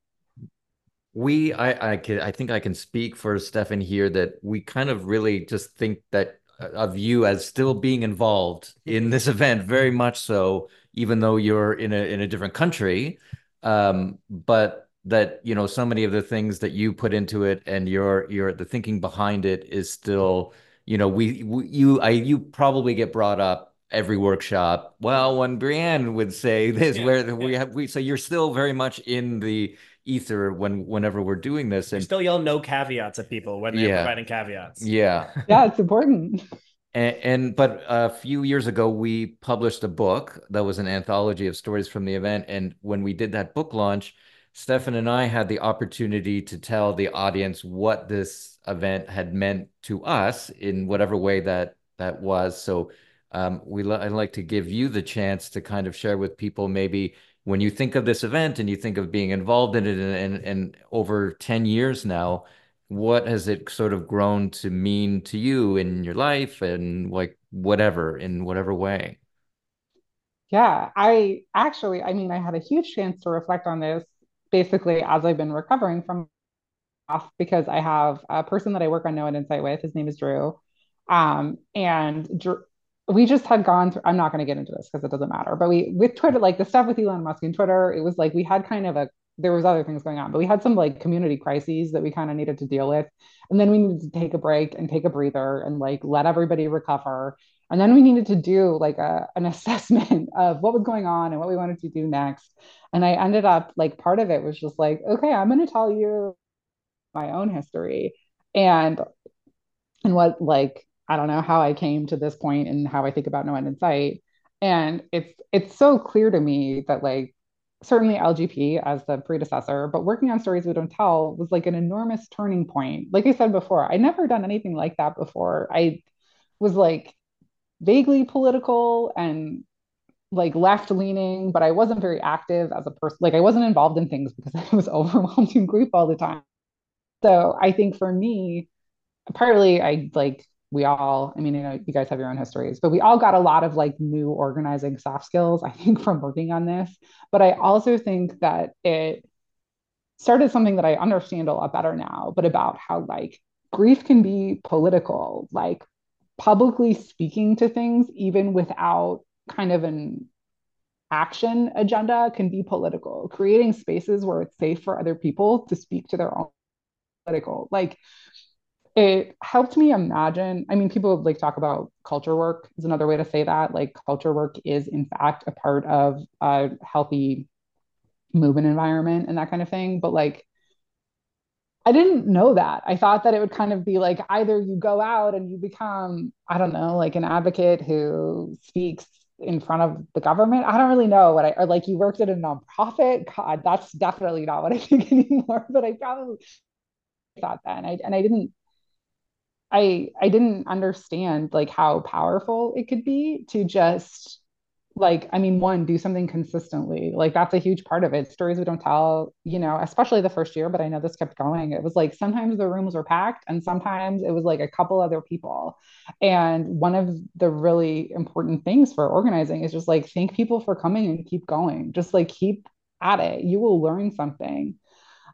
We, I, I can, I think I can speak for Stefan here that we kind of really just think that uh, of you as still being involved in this event, very much so, even though you're in a in a different country. Um, but that, you know, so many of the things that you put into it and your your the thinking behind it is still, you know, we, we you I you probably get brought up every workshop. Well, when Brianne would say this, Yeah, where yeah. we have we so you're still very much in the ether when whenever we're doing this, You and still yell no caveats at people when they're yeah, providing caveats. yeah. Yeah, it's important. And, and but a few years ago we published a book that was an anthology of stories from the event, and when we did that book launch, Stefan and I had the opportunity to tell the audience what this event had meant to us in whatever way that that was. So um, we I'd like to give you the chance to kind of share with people, maybe when you think of this event and you think of being involved in it, and, and, and over ten years now, what has it sort of grown to mean to you in your life and like whatever, in whatever way? Yeah, I actually, I mean, I had a huge chance to reflect on this basically as I've been recovering from off because I have a person that I work on No End in Sight with. His name is Drew. Um, and Drew, we just had gone through, I'm not going to get into this because it doesn't matter, but we, with Twitter, like the stuff with Elon Musk and Twitter, it was like we had kind of a, there was other things going on, but we had some like community crises that we kind of needed to deal with. And then we needed to take a break and take a breather and like let everybody recover. And then we needed to do like a, an assessment of what was going on and what we wanted to do next. And I ended up like part of it was just like, okay, I'm going to tell you my own history and and what like I don't know how I came to this point and how I think about No End in Sight. And it's it's so clear to me that like certainly L G P as the predecessor, but working on Stories We Don't Tell was like an enormous turning point. Like I said before, I'd never done anything like that before. I was like vaguely political and like left leaning, but I wasn't very active as a person. Like I wasn't involved in things because I was overwhelmed in grief all the time. So I think for me, partly I like we all, I mean, you know, you guys have your own histories, but we all got a lot of like new organizing soft skills, I think, from working on this. But I also think that it started something that I understand a lot better now, but about how like grief can be political, like publicly speaking to things, even without kind of an action agenda, can be political, creating spaces where it's safe for other people to speak to their own political. Like it helped me imagine. I mean, people like talk about culture work is another way to say that. Like culture work is in fact a part of a healthy movement environment and that kind of thing. But like I didn't know that. I thought that it would kind of be like either you go out and you become, I don't know, like an advocate who speaks in front of the government. I don't really know what I, or like you worked at a nonprofit. God, that's definitely not what I think anymore. But I probably thought that. And I, and I didn't I I didn't understand like how powerful it could be to just like I mean one do something consistently. Like that's a huge part of it. Stories We Don't Tell, you know, especially the first year, but I know this kept going. It was like sometimes the rooms were packed and sometimes it was like a couple other people. And one of the really important things for organizing is just like thank people for coming and keep going. Just like keep at it. You will learn something.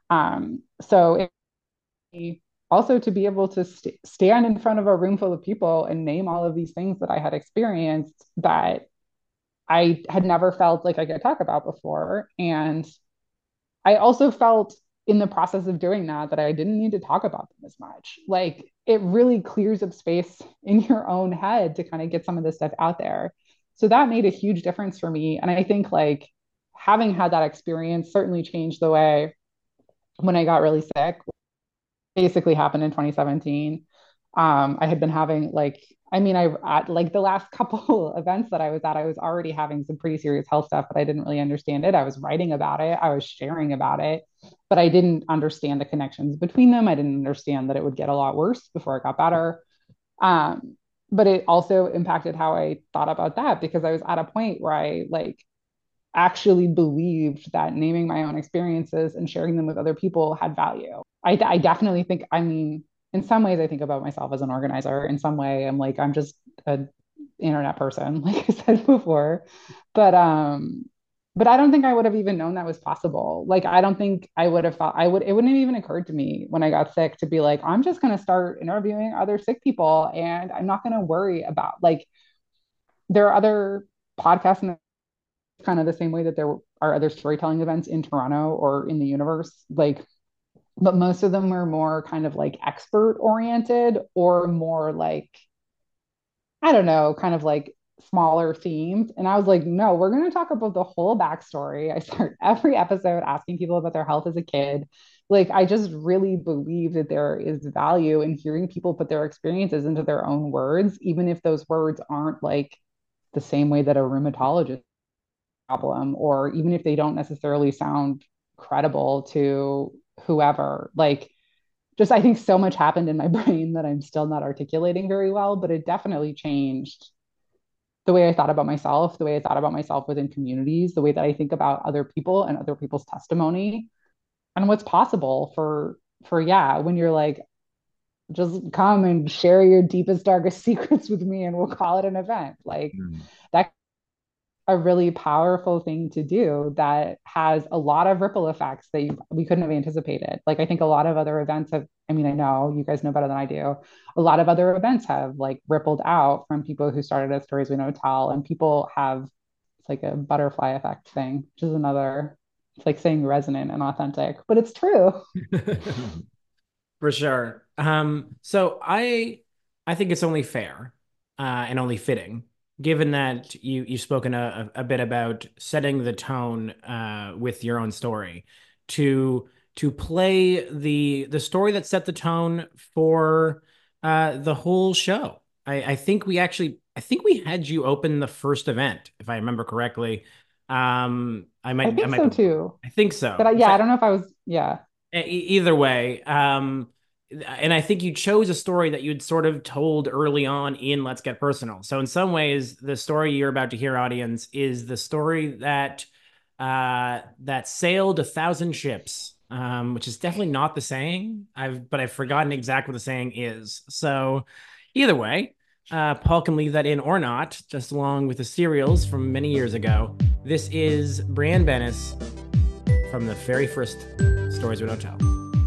Um, so it, also to be able to st- stand in front of a room full of people and name all of these things that I had experienced that I had never felt like I could talk about before. And I also felt in the process of doing that that I didn't need to talk about them as much. Like it really clears up space in your own head to kind of get some of this stuff out there. So that made a huge difference for me. And I think like having had that experience certainly changed the way when I got really sick, basically happened in twenty seventeen. Um, I had been having like, I mean, I at like the last couple events that I was at, I was already having some pretty serious health stuff, but I didn't really understand it. I was writing about it, I was sharing about it, but I didn't understand the connections between them. I didn't understand that it would get a lot worse before it got better. Um, but it also impacted how I thought about that because I was at a point where I like actually believed that naming my own experiences and sharing them with other people had value. I, I definitely think, I mean, in some ways, I think about myself as an organizer. In some way, I'm like, I'm just an internet person, like I said before. But um, but I don't think I would have even known that was possible. Like, I don't think I would have thought I would. It wouldn't have even occurred to me when I got sick to be like, I'm just going to start interviewing other sick people, and I'm not going to worry about like there are other podcasts in the kind of the same way that there are other storytelling events in Toronto or in the universe. Like, but most of them were more kind of like expert oriented or more like, I don't know, kind of like smaller themed. And I was like, no, we're going to talk about the whole backstory. I start every episode asking people about their health as a kid. Like, I just really believe that there is value in hearing people put their experiences into their own words, even if those words aren't like the same way that a rheumatologist problem, or even if they don't necessarily sound credible to whoever. Like, just I think so much happened in my brain that I'm still not articulating very well, but it definitely changed the way I thought about myself, the way I thought about myself within communities, the way that I think about other people and other people's testimony and what's possible for for yeah, when you're like, just come and share your deepest, darkest secrets with me and we'll call it an event. Like mm. that a really powerful thing to do that has a lot of ripple effects that you, we couldn't have anticipated. Like, I think a lot of other events have, I mean, I know you guys know better than I do. A lot of other events have like rippled out from people who started as Stories We Don't Tell, and people have, it's like a butterfly effect thing, which is another, it's like saying resonant and authentic, but it's true. For sure. Um, so I, I think it's only fair uh, and only fitting, given that you you've spoken a, a bit about setting the tone uh, with your own story, to to play the the story that set the tone for uh, the whole show. I, I think we actually I think we had you open the first event, if I remember correctly. Um, I might I think I might, so too. I think so. But I, yeah, so, I don't know if I was yeah. Either way, um, and I think you chose a story that you'd sort of told early on in Let's Get Personal. So in some ways, the story you're about to hear, audience, is the story that uh, that sailed a thousand ships, um, which is definitely not the saying. I've but I've forgotten exactly what the saying is. So either way, uh, Paul can leave that in or not, just along with the serials from many years ago. This is Brianne Bennis from the very first Stories We Don't Tell.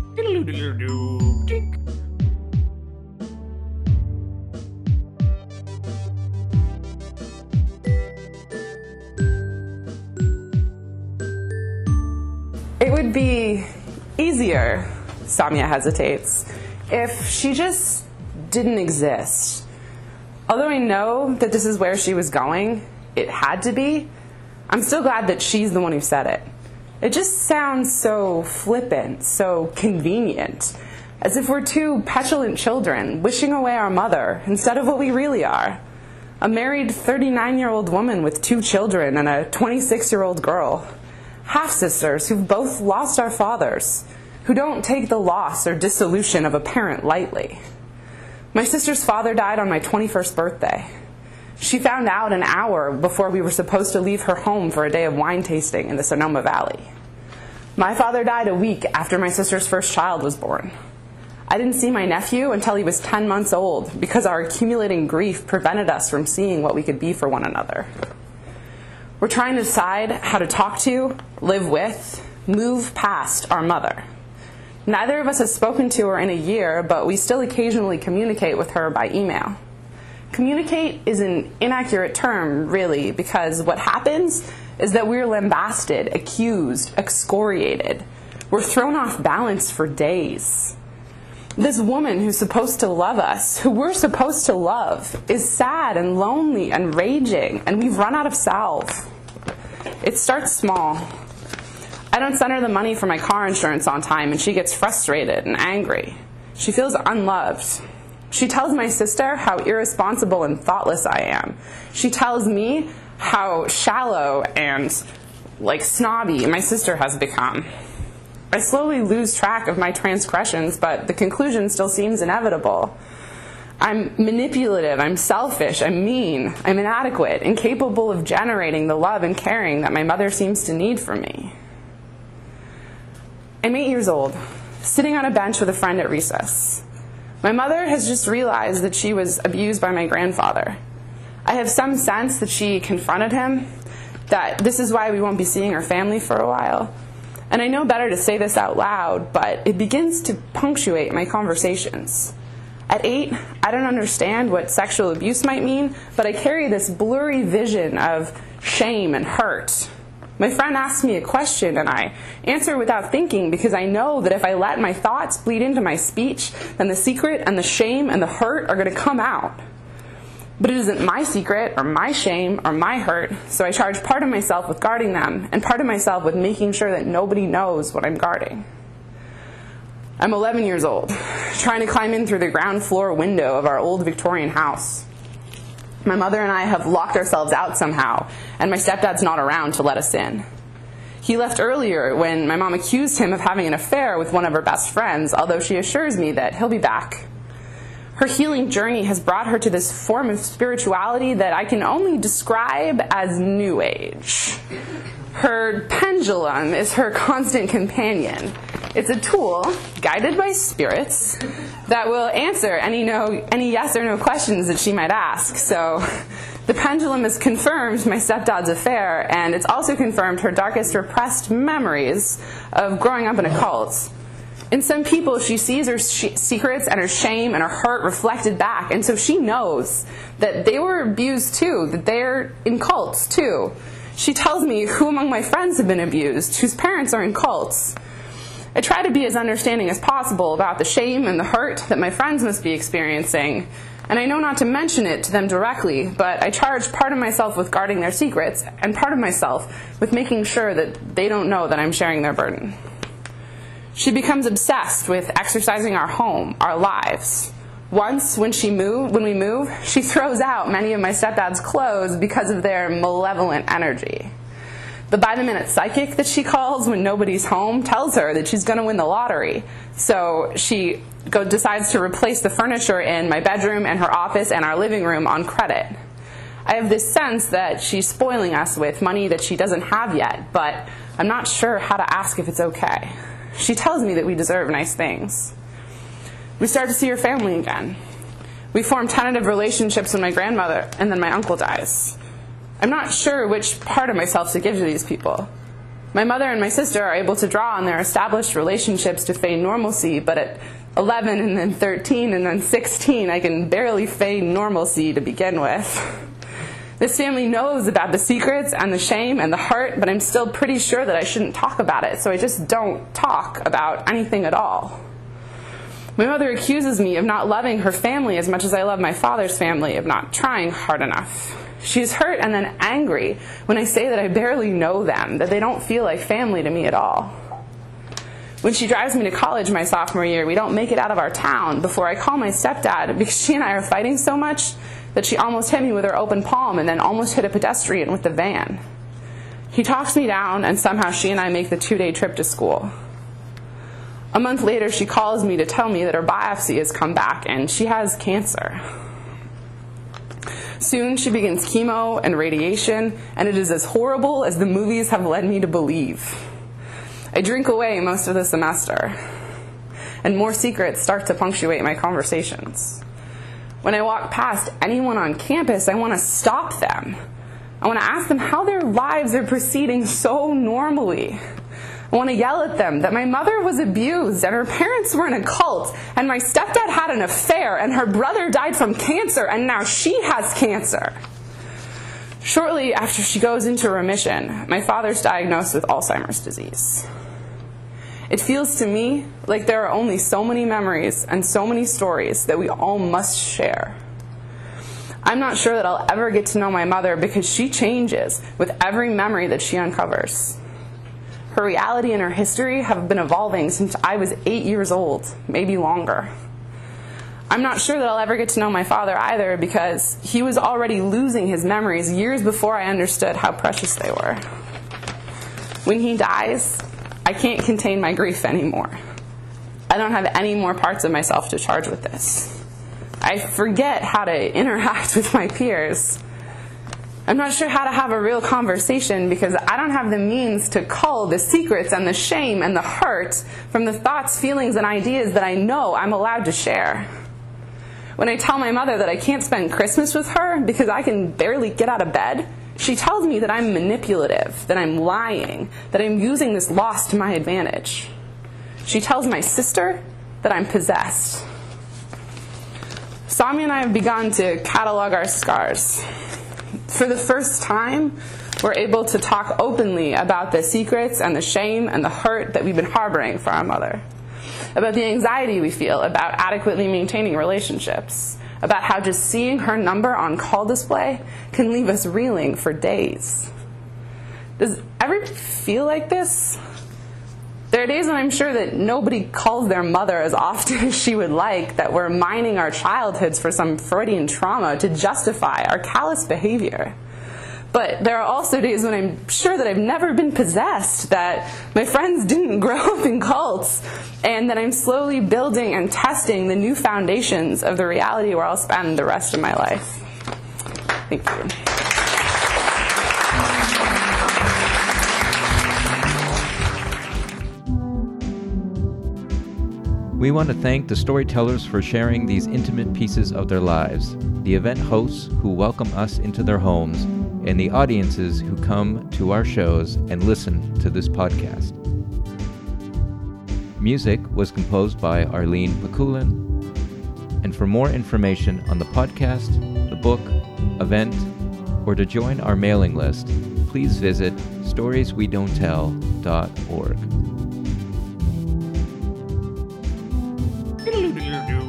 It would be easier, Samia hesitates, if she just didn't exist. Although I know that this is where she was going, it had to be, I'm still glad that she's the one who said it. It just sounds so flippant, so convenient, as if we're two petulant children wishing away our mother instead of what we really are. A married thirty-nine-year-old woman with two children and a twenty-six-year-old girl. Half-sisters who've both lost our fathers, who don't take the loss or dissolution of a parent lightly. My sister's father died on my twenty-first birthday. She found out an hour before we were supposed to leave her home for a day of wine tasting in the Sonoma Valley. My father died a week after my sister's first child was born. I didn't see my nephew until he was ten months old because our accumulating grief prevented us from seeing what we could be for one another. We're trying to decide how to talk to, live with, move past our mother. Neither of us has spoken to her in a year, but we still occasionally communicate with her by email. Communicate is an inaccurate term, really, because what happens is that we're lambasted, accused, excoriated. We're thrown off balance for days. This woman who's supposed to love us, who we're supposed to love, is sad and lonely and raging, and we've run out of salve. It starts small. I don't send her the money for my car insurance on time, and she gets frustrated and angry. She feels unloved. She tells my sister how irresponsible and thoughtless I am. She tells me how shallow and, like, snobby my sister has become. I slowly lose track of my transgressions, but the conclusion still seems inevitable. I'm manipulative, I'm selfish, I'm mean, I'm inadequate, incapable of generating the love and caring that my mother seems to need from me. I'm eight years old, sitting on a bench with a friend at recess. My mother has just realized that she was abused by my grandfather. I have some sense that she confronted him, that this is why we won't be seeing her family for a while. And I know better to say this out loud, but it begins to punctuate my conversations. At eight, I don't understand what sexual abuse might mean, but I carry this blurry vision of shame and hurt. My friend asks me a question, and I answer without thinking because I know that if I let my thoughts bleed into my speech, then the secret and the shame and the hurt are going to come out. But it isn't my secret or my shame or my hurt, so I charge part of myself with guarding them and part of myself with making sure that nobody knows what I'm guarding. I'm eleven years old, trying to climb in through the ground floor window of our old Victorian house. My mother and I have locked ourselves out somehow, and my stepdad's not around to let us in. He left earlier when my mom accused him of having an affair with one of her best friends, although she assures me that he'll be back. Her healing journey has brought her to this form of spirituality that I can only describe as New Age. Her pendulum is her constant companion. It's a tool, guided by spirits, that will answer any no, any yes or no questions that she might ask. So the pendulum has confirmed my stepdad's affair, and it's also confirmed her darkest repressed memories of growing up in a cult. In some people, she sees her sh- secrets and her shame and her hurt reflected back, and so she knows that they were abused too, that they're in cults too. She tells me who among my friends have been abused, whose parents are in cults. I try to be as understanding as possible about the shame and the hurt that my friends must be experiencing, and I know not to mention it to them directly, but I charge part of myself with guarding their secrets and part of myself with making sure that they don't know that I'm sharing their burden. She becomes obsessed with exercising our home, our lives. Once, when she moved, when we move, she throws out many of my stepdad's clothes because of their malevolent energy. The by-the-minute psychic that she calls when nobody's home tells her that she's going to win the lottery. So she go, decides to replace the furniture in my bedroom and her office and our living room on credit. I have this sense that she's spoiling us with money that she doesn't have yet, but I'm not sure how to ask if it's okay. She tells me that we deserve nice things. We start to see her family again. We form tentative relationships with my grandmother, and then my uncle dies. I'm not sure which part of myself to give to these people. My mother and my sister are able to draw on their established relationships to feign normalcy, but at eleven and then thirteen and then sixteen, I can barely feign normalcy to begin with. This family knows about the secrets and the shame and the hurt, but I'm still pretty sure that I shouldn't talk about it, so I just don't talk about anything at all. My mother accuses me of not loving her family as much as I love my father's family, of not trying hard enough. She's hurt and then angry when I say that I barely know them, that they don't feel like family to me at all. When she drives me to college my sophomore year, we don't make it out of our town before I call my stepdad because she and I are fighting so much that she almost hit me with her open palm and then almost hit a pedestrian with the van. He talks me down, and somehow she and I make the two-day trip to school. A month later, she calls me to tell me that her biopsy has come back and she has cancer. Soon she begins chemo and radiation, and it is as horrible as the movies have led me to believe. I drink away most of the semester, and more secrets start to punctuate my conversations. When I walk past anyone on campus, I want to stop them. I want to ask them how their lives are proceeding so normally. I want to yell at them that my mother was abused and her parents were in a cult and my stepdad had an affair and her brother died from cancer and now she has cancer. Shortly after she goes into remission, my father's diagnosed with Alzheimer's disease. It feels to me like there are only so many memories and so many stories that we all must share. I'm not sure that I'll ever get to know my mother because she changes with every memory that she uncovers. Her reality and her history have been evolving since I was eight years old, maybe longer. I'm not sure that I'll ever get to know my father either because he was already losing his memories years before I understood how precious they were. When he dies, I can't contain my grief anymore. I don't have any more parts of myself to charge with this. I forget how to interact with my peers. I'm not sure how to have a real conversation because I don't have the means to cull the secrets and the shame and the hurt from the thoughts, feelings, and ideas that I know I'm allowed to share. When I tell my mother that I can't spend Christmas with her because I can barely get out of bed, she tells me that I'm manipulative, that I'm lying, that I'm using this loss to my advantage. She tells my sister that I'm possessed. Samia and I have begun to catalog our scars. For the first time, we're able to talk openly about the secrets and the shame and the hurt that we've been harboring for our mother, about the anxiety we feel about adequately maintaining relationships, about how just seeing her number on call display can leave us reeling for days. Does it ever feel like this? There are days when I'm sure that nobody calls their mother as often as she would like, that we're mining our childhoods for some Freudian trauma to justify our callous behavior. But there are also days when I'm sure that I've never been possessed, that my friends didn't grow up in cults, and that I'm slowly building and testing the new foundations of the reality where I'll spend the rest of my life. Thank you. We want to thank the storytellers for sharing these intimate pieces of their lives, the event hosts who welcome us into their homes, and the audiences who come to our shows and listen to this podcast. Music was composed by Arlene Pakulin. And for more information on the podcast, the book, event, or to join our mailing list, please visit stories we don't tell dot org. Do-do-do-do-do.